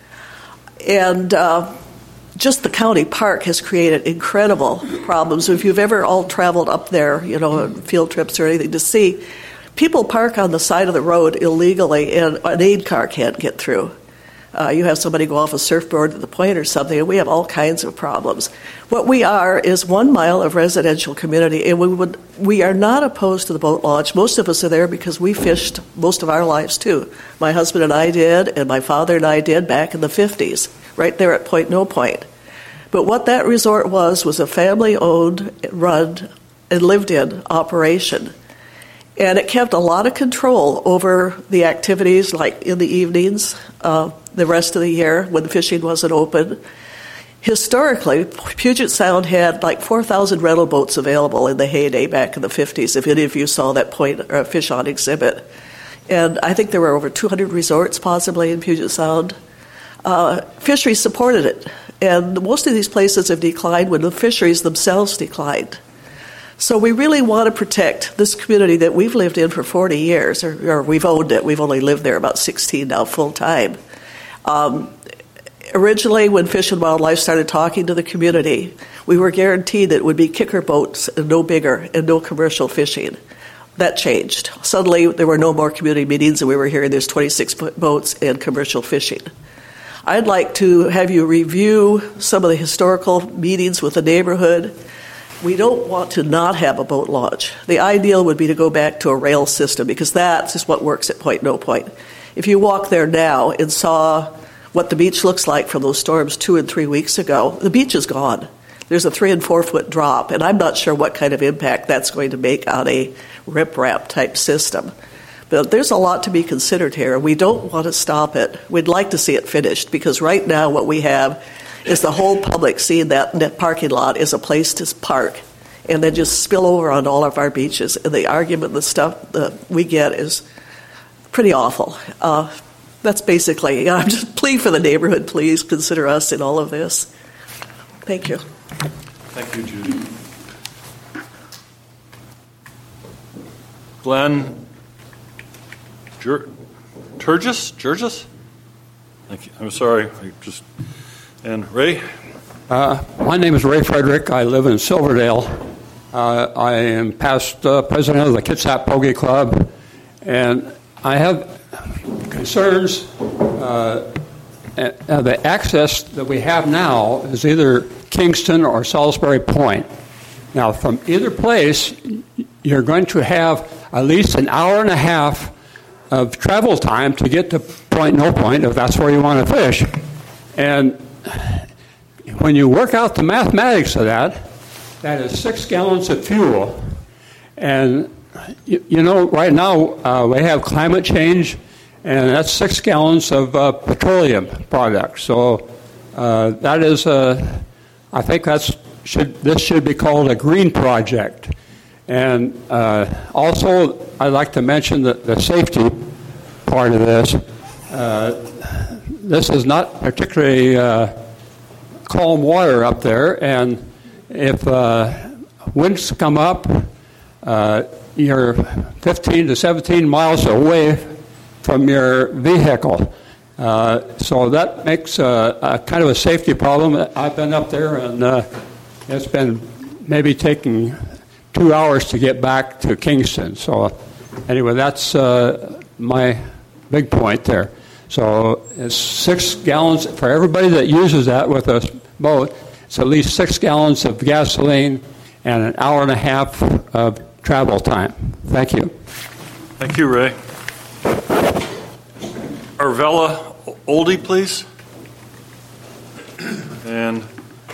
And uh, just the county park has created incredible problems. If you've ever all traveled up there, you know, on field trips or anything, to see people park on the side of the road illegally, and an aid car can't get through. Uh, you have somebody go off a surfboard at the point or something, and we have all kinds of problems. What we are is one mile of residential community, and we would we are not opposed to the boat launch. Most of us are there because we fished most of our lives, too. My husband and I did, and my father and I did back in the fifties, right there at Point No Point. But what that resort was was a family-owned, run, and lived-in operation. And it kept a lot of control over the activities, like in the evenings, uh, the rest of the year when the fishing wasn't open. Historically, Puget Sound had like four thousand rental boats available in the heyday back in the fifties, if any of you saw that point or fish on exhibit. And I think there were over two hundred resorts possibly in Puget Sound. Uh, fisheries supported it. And most of these places have declined when the fisheries themselves declined. So we really want to protect this community that we've lived in for forty years, or, or we've owned it. We've only lived there about sixteen now full time. Um, originally, when Fish and Wildlife started talking to the community, we were guaranteed that it would be kicker boats and no bigger and no commercial fishing. That changed. Suddenly, there were no more community meetings, and we were hearing there's twenty-six boats and commercial fishing. I'd like to have you review some of the historical meetings with the neighborhood. We don't want to not have a boat launch. The ideal would be to go back to a rail system, because that is what works at Point No Point. If you walk there now and saw what the beach looks like from those storms two and three weeks ago, the beach is gone. There's a three and four foot drop, and I'm not sure what kind of impact that's going to make on a riprap type system. But there's a lot to be considered here. We don't want to stop it. We'd like to see it finished, because right now what we have is the whole public seeing that, that parking lot is a place to park, and then just spill over on all of our beaches. And the argument, the stuff that we get is pretty awful. Uh, that's basically, you know, I'm just pleading for the neighborhood, please consider us in all of this. Thank you. Thank you, Judy. Glenn Ger- Turgis? Turgis? Thank you. I'm sorry. I just... And Ray? Uh, my name is Ray Frederick. I live in Silverdale. Uh, I am past uh, president of the Kitsap Pogie Club, and I have concerns. Uh, uh, the access that we have now is either Kingston or Salisbury Point. Now, from either place, you're going to have at least an hour and a half of travel time to get to Point No Point, if that's where you want to fish. And when you work out the mathematics of that, that is six gallons of fuel. And, you, you know, right now uh, we have climate change, and that's six gallons of uh, petroleum products. So uh, that is, uh, I think that's should this should be called a green project. And uh, also, I'd like to mention the, the safety part of this. Uh, this is not particularly uh, calm water up there, and if uh, winds come up, uh, you're fifteen to seventeen miles away from your vehicle. Uh, so that makes a, a kind of a safety problem. I've been up there, and uh, it's been maybe taking two hours to get back to Kingston. So anyway, that's uh, my big point there. So it's six gallons for everybody that uses that with a boat. It's at least six gallons of gasoline and an hour and a half of travel time. Thank you. Thank you, Ray. Arvella Oldie, please. And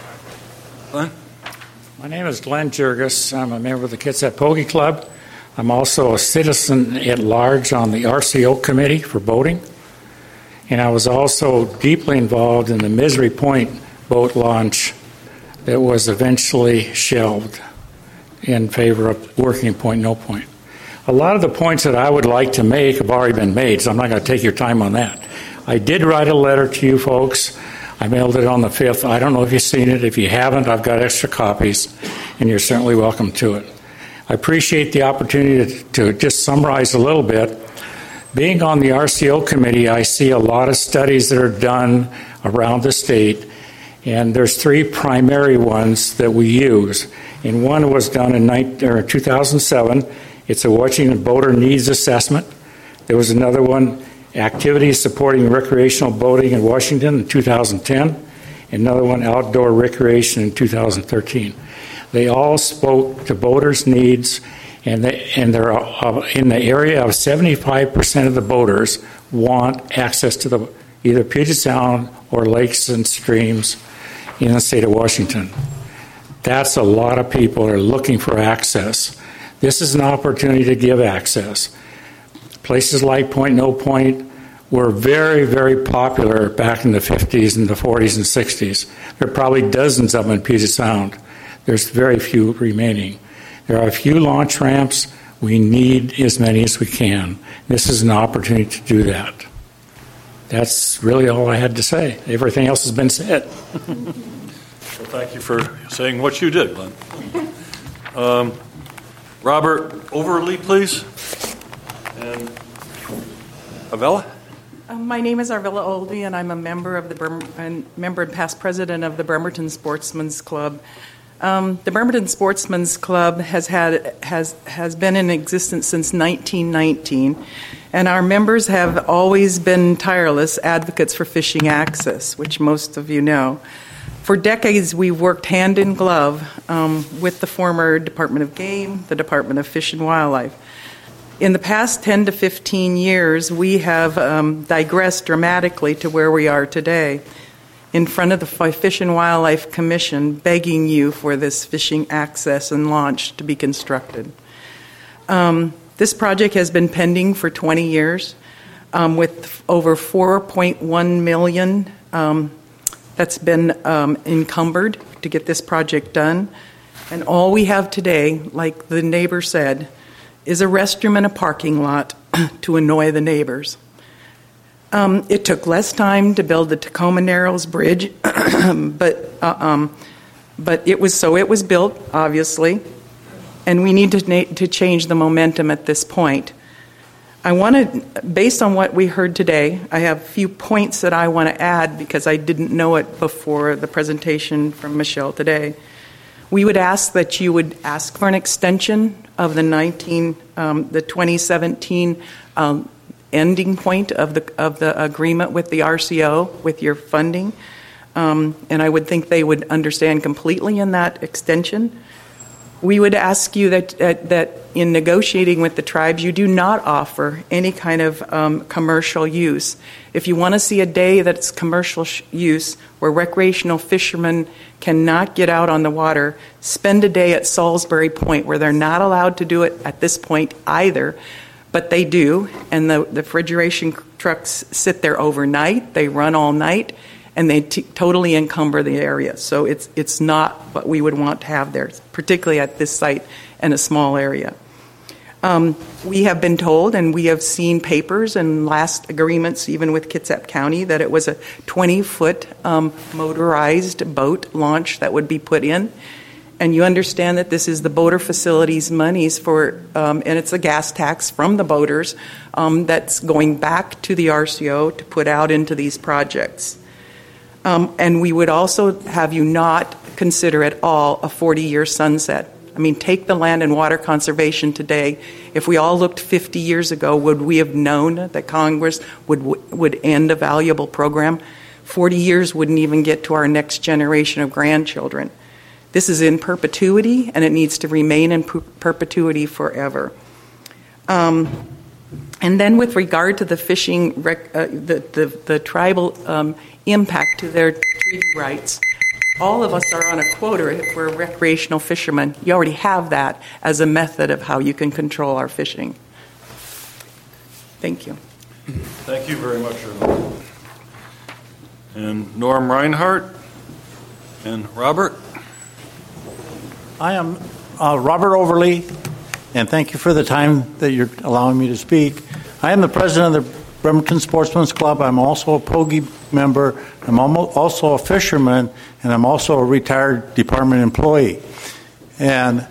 Glenn? My name is Glenn Jurgis. I'm a member of the Kitsap Pogie Club. I'm also a citizen at large on the R C O committee for boating. And I was also deeply involved in the Misery Point boat launch that was eventually shelved in favor of working Point No Point. A lot of the points that I would like to make have already been made, so I'm not going to take your time on that. I did write a letter to you folks. I mailed it on the fifth. I don't know if you've seen it. If you haven't, I've got extra copies, and you're certainly welcome to it. I appreciate the opportunity to, to just summarize a little bit. Being on the R C O committee, I see a lot of studies that are done around the state, and there's three primary ones that we use. And one was done in two thousand seven. It's a Washington Boater Needs Assessment. There was another one, Activities Supporting Recreational Boating in Washington in two thousand ten. Another one, Outdoor Recreation in two thousand thirteen. They all spoke to boaters' needs, and, they, and they're uh, in the area of seventy-five percent of the boaters want access to the either Puget Sound or lakes and streams in the state of Washington. That's a lot of people that are looking for access. This is an opportunity to give access. Places like Point No Point were very, very popular back in the fifties and the forties and sixties. There are probably dozens of them in Puget Sound. There's very few remaining. There are a few launch ramps. We need as many as we can. This is an opportunity to do that. That's really all I had to say. Everything else has been said. Well, thank you for saying what you did, Glenn. Um, Robert Overly, please. And Avella? Um, my name is Arvella Oldie, and I'm a member of the Burm- and member and past president of the Bremerton Sportsman's Club. Um, the Bremerton Sportsman's Club has had has has been in existence since nineteen nineteen, and our members have always been tireless advocates for fishing access, which most of you know. For decades, we've worked hand in glove um, with the former Department of Game, the Department of Fish and Wildlife. In the past ten to fifteen years, we have um, digressed dramatically to where we are today, in front of the Fish and Wildlife Commission, begging you for this fishing access and launch to be constructed. Um, this project has been pending for twenty years, um, with over four point one million dollars um, that's been um, encumbered to get this project done. And all we have today, like the neighbor said, is a restroom and a parking lot to annoy the neighbors. Um, it took less time to build the Tacoma Narrows Bridge, but uh, um, but it was so it was built, obviously, and we need to na- to change the momentum at this point. I want to, based on what we heard today, I have a few points that I want to add because I didn't know it before the presentation from Michelle today. We would ask that you would ask for an extension of the nineteen, um, the twenty seventeen um, ending point of the of the agreement with the R C O with your funding, um, and I would think they would understand completely in that extension. We would ask you that uh, that in negotiating with the tribes, you do not offer any kind of um, commercial use. If you want to see a day that's commercial sh- use, where recreational fishermen cannot get out on the water, spend a day at Salisbury Point, where they're not allowed to do it at this point either, but they do, and the, the refrigeration trucks sit there overnight, they run all night, and they t- totally encumber the area. So it's it's not what we would want to have there, particularly at this site in a small area. Um, we have been told, and we have seen papers and last agreements, even with Kitsap County, that it was a twenty-foot um, motorized boat launch that would be put in. And you understand that this is the boater facilities monies for, um, and it's a gas tax from the boaters um, that's going back to the R C O to put out into these projects. Um, and we would also have you not consider at all a forty-year sunset. I mean, take the land and water conservation today. If we all looked fifty years ago, would we have known that Congress would would end a valuable program? forty years wouldn't even get to our next generation of grandchildren. This is in perpetuity, and it needs to remain in per- perpetuity forever. Um, and then with regard to the fishing, rec- uh, the, the, the tribal um, impact to their treaty rights, all of us are on a quota if we're recreational fishermen. You already have that as a method of how you can control our fishing. Thank you. Thank you very much, Shirley. And Norm Reinhardt and Robert. I am uh, Robert Overly, and thank you for the time that you're allowing me to speak. I am the president of the Bremerton Sportsman's Club. I'm also a P O G I member. I'm also a fisherman, and I'm also a retired department employee. And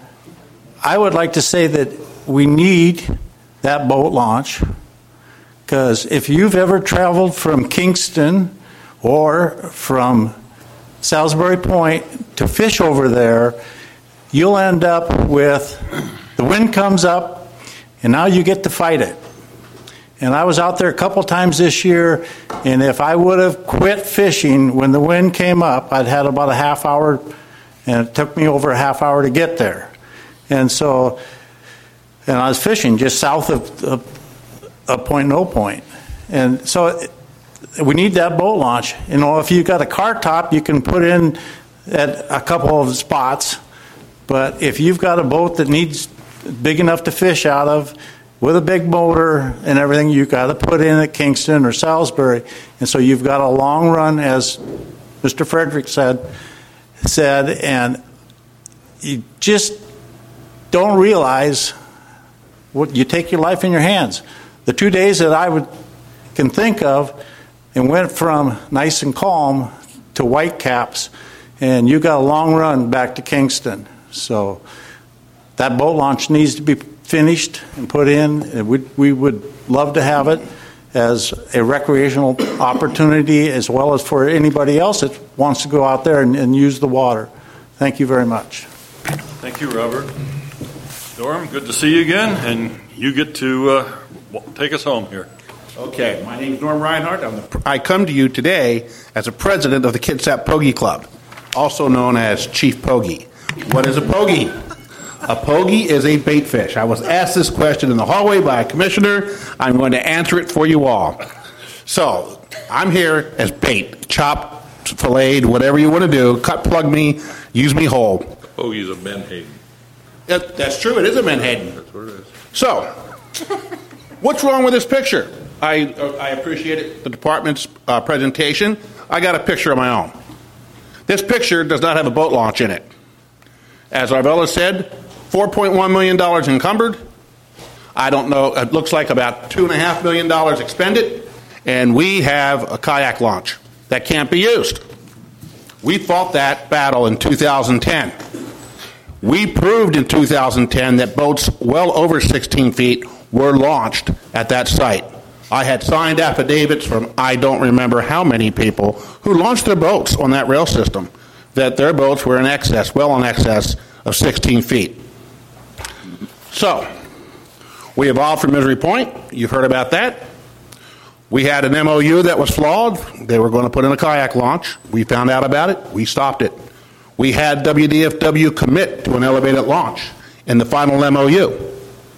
I would like to say that we need that boat launch, because if you've ever traveled from Kingston or from Salisbury Point to fish over there, you'll end up with the wind comes up, and now you get to fight it. And I was out there a couple times this year, and if I would have quit fishing when the wind came up, I'd had about a half hour, and it took me over a half hour to get there. And so, and I was fishing just south of, of, of Point No Point. And so we need that boat launch. You know, if you've got a car top, you can put in at a couple of spots. But if you've got a boat that needs big enough to fish out of, with a big motor and everything, you've got to put in at Kingston or Salisbury. And so you've got a long run, as Mister Frederick said, said, and you just don't realize what you take your life in your hands. The two days that I would can think of, and went from nice and calm to whitecaps, and you got a long run back to Kingston. So that boat launch needs to be finished and put in. And we, we would love to have it as a recreational opportunity, as well as for anybody else that wants to go out there and, and use the water. Thank you very much. Thank you, Robert. Norm, good to see you again, and you get to uh, take us home here. Okay, my name is Norm Reinhardt. I'm the, I come to you today as a president of the Kitsap P O G I Club, also known as Chief P O G I. What is a P O G I? A P O G I is a bait fish. I was asked this question in the hallway by a commissioner. I'm going to answer it for you all. So, I'm here as bait, chopped, filleted, whatever you want to do. Cut, plug me, use me whole. P O G I is a menhaden. That, that's true. It is a menhaden. That's what it is. So, what's wrong with this picture? I uh, I appreciate the department's uh, presentation. I got a picture of my own. This picture does not have a boat launch in it. As Arvella said, four point one million dollars encumbered. I don't know, it looks like about two point five million dollars expended, and we have a kayak launch that can't be used. We fought that battle in two thousand ten. We proved in two thousand ten that boats well over sixteen feet were launched at that site. I had signed affidavits from I don't remember how many people who launched their boats on that rail system. that their boats were in excess, well in excess of sixteen feet. So, we evolved from Misery Point. You've heard about that. We had an M O U that was flawed. They were going to put in a kayak launch. We found out about it. We stopped it. We had W D F W commit to an elevated launch in the final M O U.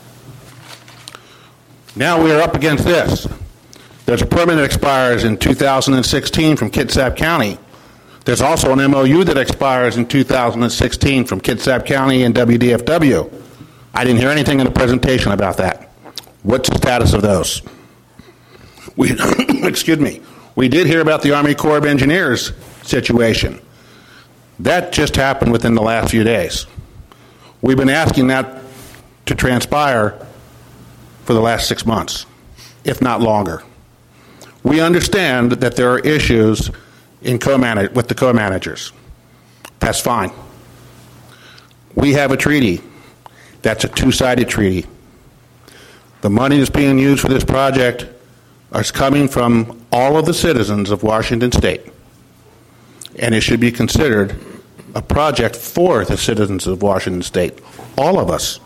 Now we are up against this. There's a permit that expires in two thousand sixteen from Kitsap County. There's also an M O U that expires in two thousand sixteen from Kitsap County and W D F W. I didn't hear anything in the presentation about that. What's the status of those? We, excuse me, we did hear about the Army Corps of Engineers situation. That just happened within the last few days. We've been asking that to transpire for the last six months, if not longer. We understand that there are issues in co-manage, with the co-managers. That's fine. We have a treaty. That's a two-sided treaty. The money that's being used for this project is coming from all of the citizens of Washington State, and it should be considered a project for the citizens of Washington State, all of us.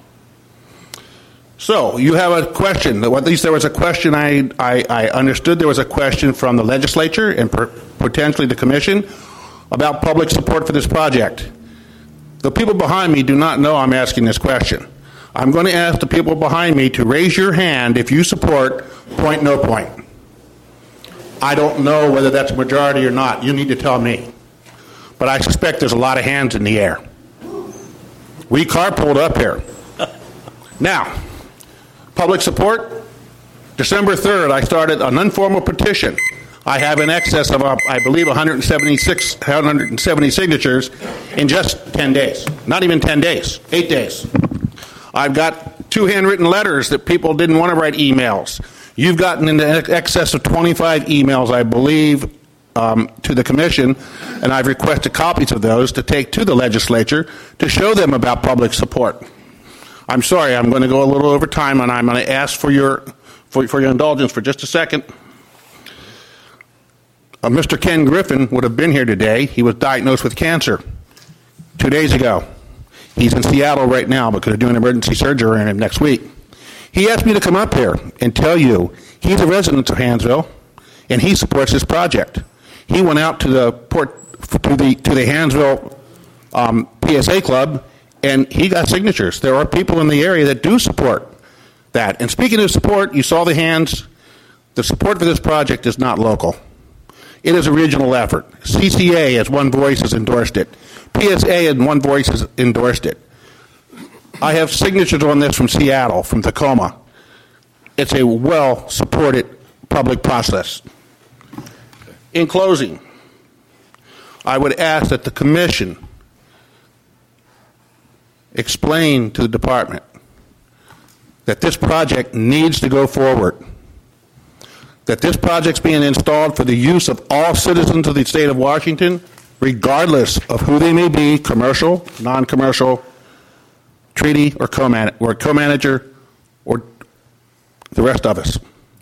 So, you have a question. At least there was a question, I, I, I understood there was a question from the legislature and per, potentially the commission about public support for this project. The people behind me do not know I'm asking this question. I'm going to ask the people behind me to raise your hand if you support point no point. I don't know whether that's a majority or not. You need to tell me. But I suspect there's a lot of hands in the air. We carpooled up here. Now, public support. December third, I started an informal petition. I have in excess of, uh, I believe, one hundred seventy-six, one hundred seventy signatures in just ten days. Not even ten days, eight days. I've got two handwritten letters that people didn't want to write emails. You've gotten in excess of twenty-five emails, I believe, um, to the commission, and I've requested copies of those to take to the legislature to show them about public support. I'm sorry, I'm going to go a little over time, and I'm going to ask for your for, for your indulgence for just a second. Uh, Mister Ken Griffin would have been here today. He was diagnosed with cancer two days ago. He's in Seattle right now because they're doing emergency surgery on him next week. He asked me to come up here and tell you he's a resident of Hansville, and he supports this project. He went out to the port to the to the Hansville um, P S A club, and he got signatures. There are people in the area that do support that. And speaking of support, you saw the hands. The support for this project is not local. It is a regional effort. C C A, as one voice, has endorsed it. P S A, in one voice, has endorsed it. I have signatures on this from Seattle, from Tacoma. It's a well-supported public process. In closing, I would ask that the commission explain to the department that this project needs to go forward, that this project's being installed for the use of all citizens of the state of Washington, regardless of who they may be, commercial, non-commercial, treaty, or co-man- or co-manager, or the rest of us.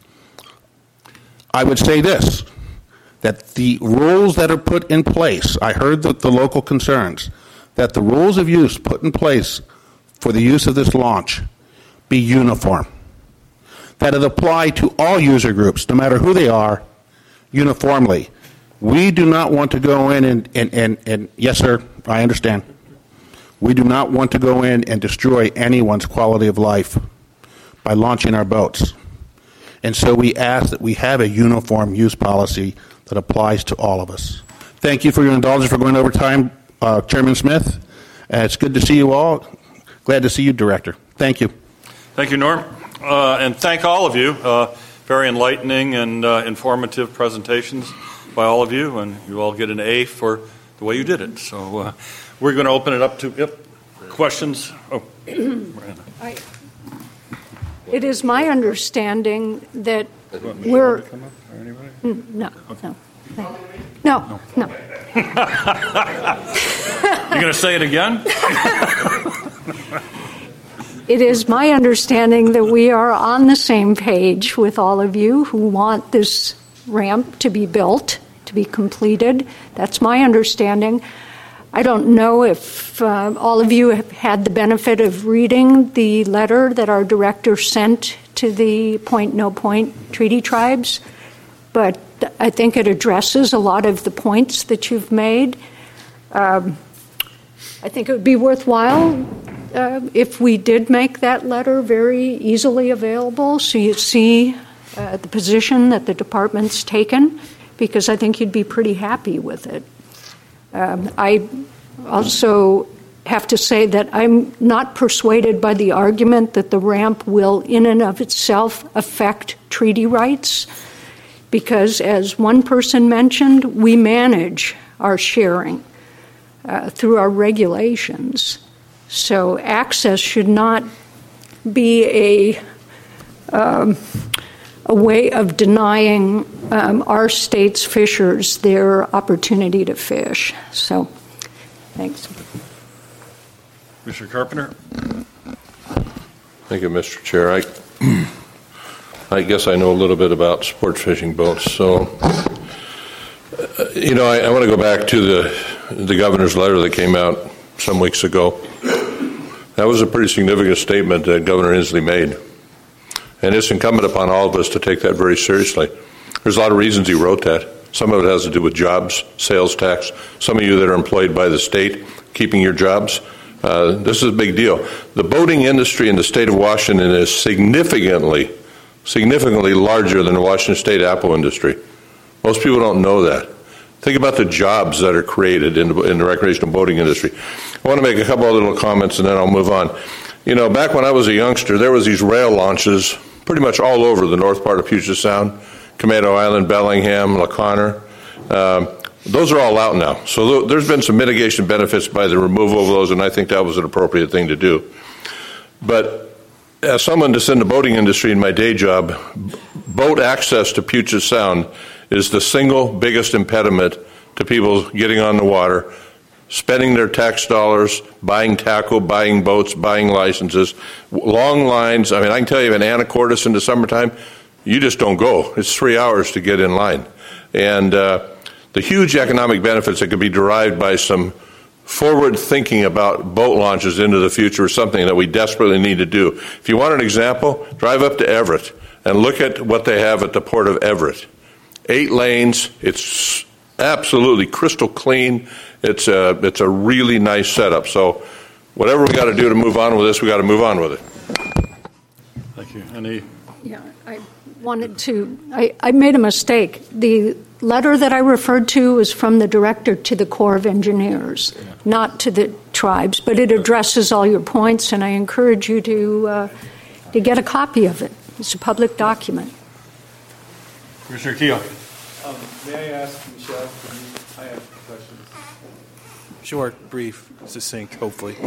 I would say this, that the rules that are put in place, I heard the, the local concerns, that the rules of use put in place for the use of this launch be uniform, that it apply to all user groups, no matter who they are, uniformly. We do not want to go in and, and, and, and yes, sir, I understand. We do not want to go in and destroy anyone's quality of life by launching our boats. And so we ask that we have a uniform use policy that applies to all of us. Thank you for your indulgence for going over time, uh, Chairman Smith. Uh, it's good to see you all. Glad to see you, Director. Thank you. Thank you, Norm. Uh, and thank all of you. Uh, very enlightening and uh, informative presentations by all of you, and you all get an A for the way you did it. So uh, we're going to open it up to yep, questions. Oh, I, it is my understanding that we're no, no, no, no. You're going to say it again? It is my understanding that we are on the same page with all of you who want this ramp to be built to be completed. That's my understanding. I don't know if uh, all of you have had the benefit of reading the letter that our director sent to the Point No Point Treaty Tribes, but I think it addresses a lot of the points that you've made. Um, I think it would be worthwhile uh, if we did make that letter very easily available so you see uh, the position that the department's taken, because I think you'd be pretty happy with it. Um, I also have to say that I'm not persuaded by the argument that the ramp will in and of itself affect treaty rights, because as one person mentioned, we manage our sharing uh, through our regulations. So access should not be a um, a way of denying um, our state's fishers their opportunity to fish. So, thanks. Mister Carpenter. Thank you, Mister Chair. I, I guess I know a little bit about sport fishing boats. So, uh, you know, I, I want to go back to the the governor's letter that came out some weeks ago. That was a pretty significant statement that Governor Inslee made. And it's incumbent upon all of us to take that very seriously. There's a lot of reasons he wrote that. Some of it has to do with jobs, sales tax. Some of you that are employed by the state, keeping your jobs. Uh, this is a big deal. The boating industry in the state of Washington is significantly, significantly larger than the Washington State apple industry. Most people don't know that. Think about the jobs that are created in the, in the recreational boating industry. I want to make a couple of little comments and then I'll move on. You know, back when I was a youngster, there was these rail launches pretty much all over the north part of Puget Sound, Commando Island, Bellingham, La Conner. Um, those are all out now. So th- there's been some mitigation benefits by the removal of those, and I think that was an appropriate thing to do. But as someone that's in the boating industry in my day job, boat access to Puget Sound is the single biggest impediment to people getting on the water, spending their tax dollars, buying tackle, buying boats, buying licenses, long lines. I mean, I can tell you in Anacortes in the summertime, you just don't go. It's three hours to get in line. And uh, the huge economic benefits that could be derived by some forward thinking about boat launches into the future is something that we desperately need to do. If you want an example, drive up to Everett and look at what they have at the Port of Everett. Eight lanes. It's absolutely crystal clean. It's a, it's a really nice setup. So whatever we got to do to move on with this, we got to move on with it. Thank you. Any? Yeah, I wanted to, I, I made a mistake. The letter that I referred to was from the director to the Corps of Engineers, yeah. not to the tribes, but it addresses all your points, and I encourage you to, uh, to get a copy of it. It's a public document. Commissioner Keel. Um, may I ask Michelle, I have questions. Short, brief, succinct, hopefully.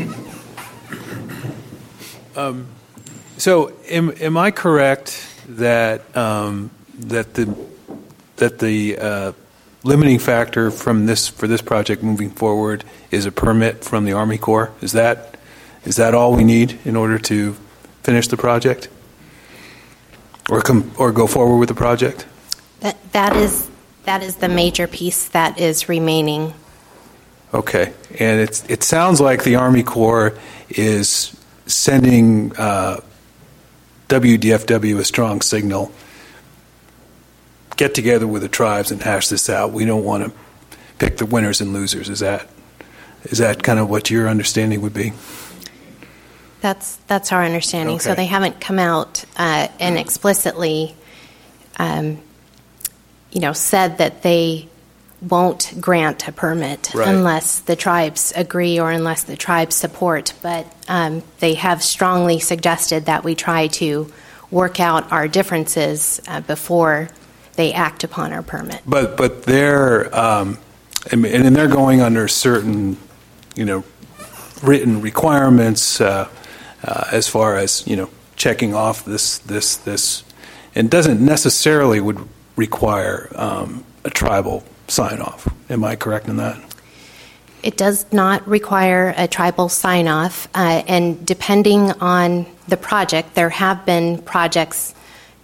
um, so, am, am I correct that um, that the that the uh, limiting factor from this for this project moving forward is a permit from the Army Corps? Is that is that all we need in order to finish the project, or come or go forward with the project? That that is that is the major piece that is remaining. Okay, and it's it sounds like the Army Corps is sending uh, W D F W a strong signal. Get together with the tribes and hash this out. We don't want to pick the winners and losers. Is that is that kind of what your understanding would be? That's that's our understanding. Okay. So they haven't come out uh, and explicitly, um, you know, said that they won't grant a permit right. unless the tribes agree or unless the tribes support. But um, they have strongly suggested that we try to work out our differences uh, before they act upon our permit. But but they're um, and, and they're going under certain, you know, written requirements uh, uh, as far as, you know, checking off this this this, and doesn't necessarily would require um, a tribal sign off. Am I correct in that? It does not require a tribal sign off, uh, and depending on the project, there have been projects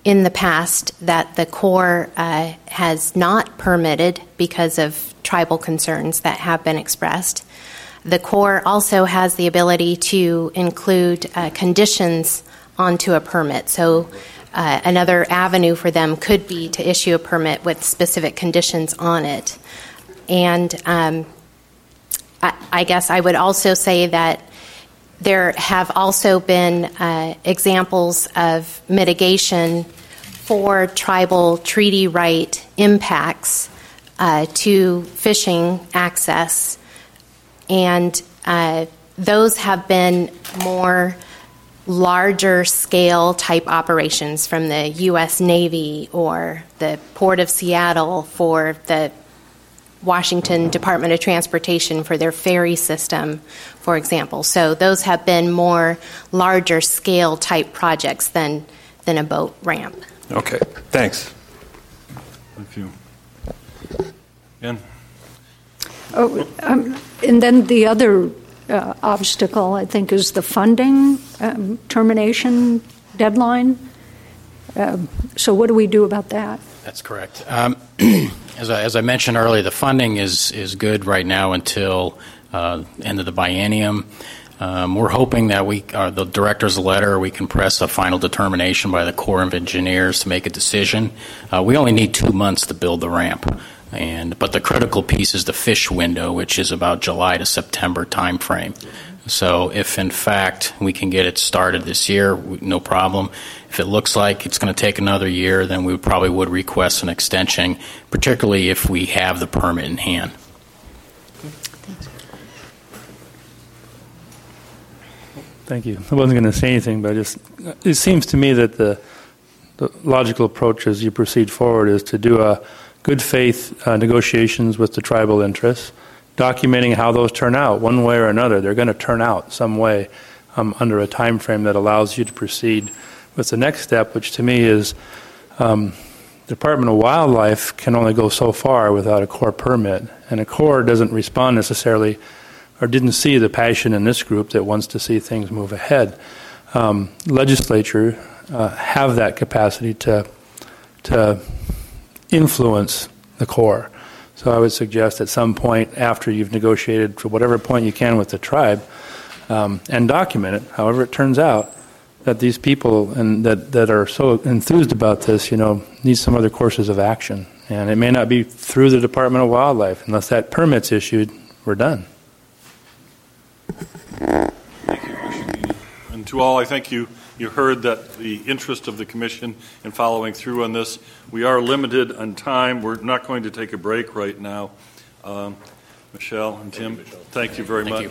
in the past that the Corps uh, has not permitted because of tribal concerns that have been expressed. The Corps also has the ability to include uh, conditions onto a permit. So uh, another avenue for them could be to issue a permit with specific conditions on it. And um, I, I guess I would also say that there have also been uh, examples of mitigation for tribal treaty right impacts uh, to fishing access, and uh, those have been more larger scale type operations from the U S Navy or the Port of Seattle for the Washington Department of Transportation for their ferry system, for example. So those have been more larger scale type projects than than a boat ramp. Okay, thanks. Thank you. Ann? Oh, um, and then the other uh, obstacle, I think, is the funding um, termination deadline. Um, so what do we do about that? That's correct. Um, as, I, as I mentioned earlier, the funding is, is good right now until uh, end of the biennium. Um, we're hoping that we, uh, the director's letter, we can press a final determination by the Corps of Engineers to make a decision. Uh, we only need two months to build the ramp, and but the critical piece is the fish window, which is about July to September timeframe. So if, in fact, we can get it started this year, no problem. If it looks like it's going to take another year, then we probably would request an extension, particularly if we have the permit in hand. Thank you. I wasn't going to say anything, but just it seems to me that the, the logical approach as you proceed forward is to do a good faith uh, negotiations with the tribal interests, documenting how those turn out one way or another. They're going to turn out some way um, under a time frame that allows you to proceed with the next step, which to me is um, the Department of Wildlife can only go so far without a Corps permit, and a Corps doesn't respond necessarily or didn't see the passion in this group that wants to see things move ahead. Um, legislature uh, have that capacity to to influence the Corps. So I would suggest at some point after you've negotiated to whatever point you can with the tribe um, and document it, however it turns out, that these people and that, that are so enthused about this, you know, need some other courses of action. And it may not be through the Department of Wildlife. Unless that permit's issued, we're done. Thank you. And to all, I thank you. You heard that the interest of the Commission in following through on this. We are limited on time. We're not going to take a break right now. Um, Michelle and Tim, thank you very much.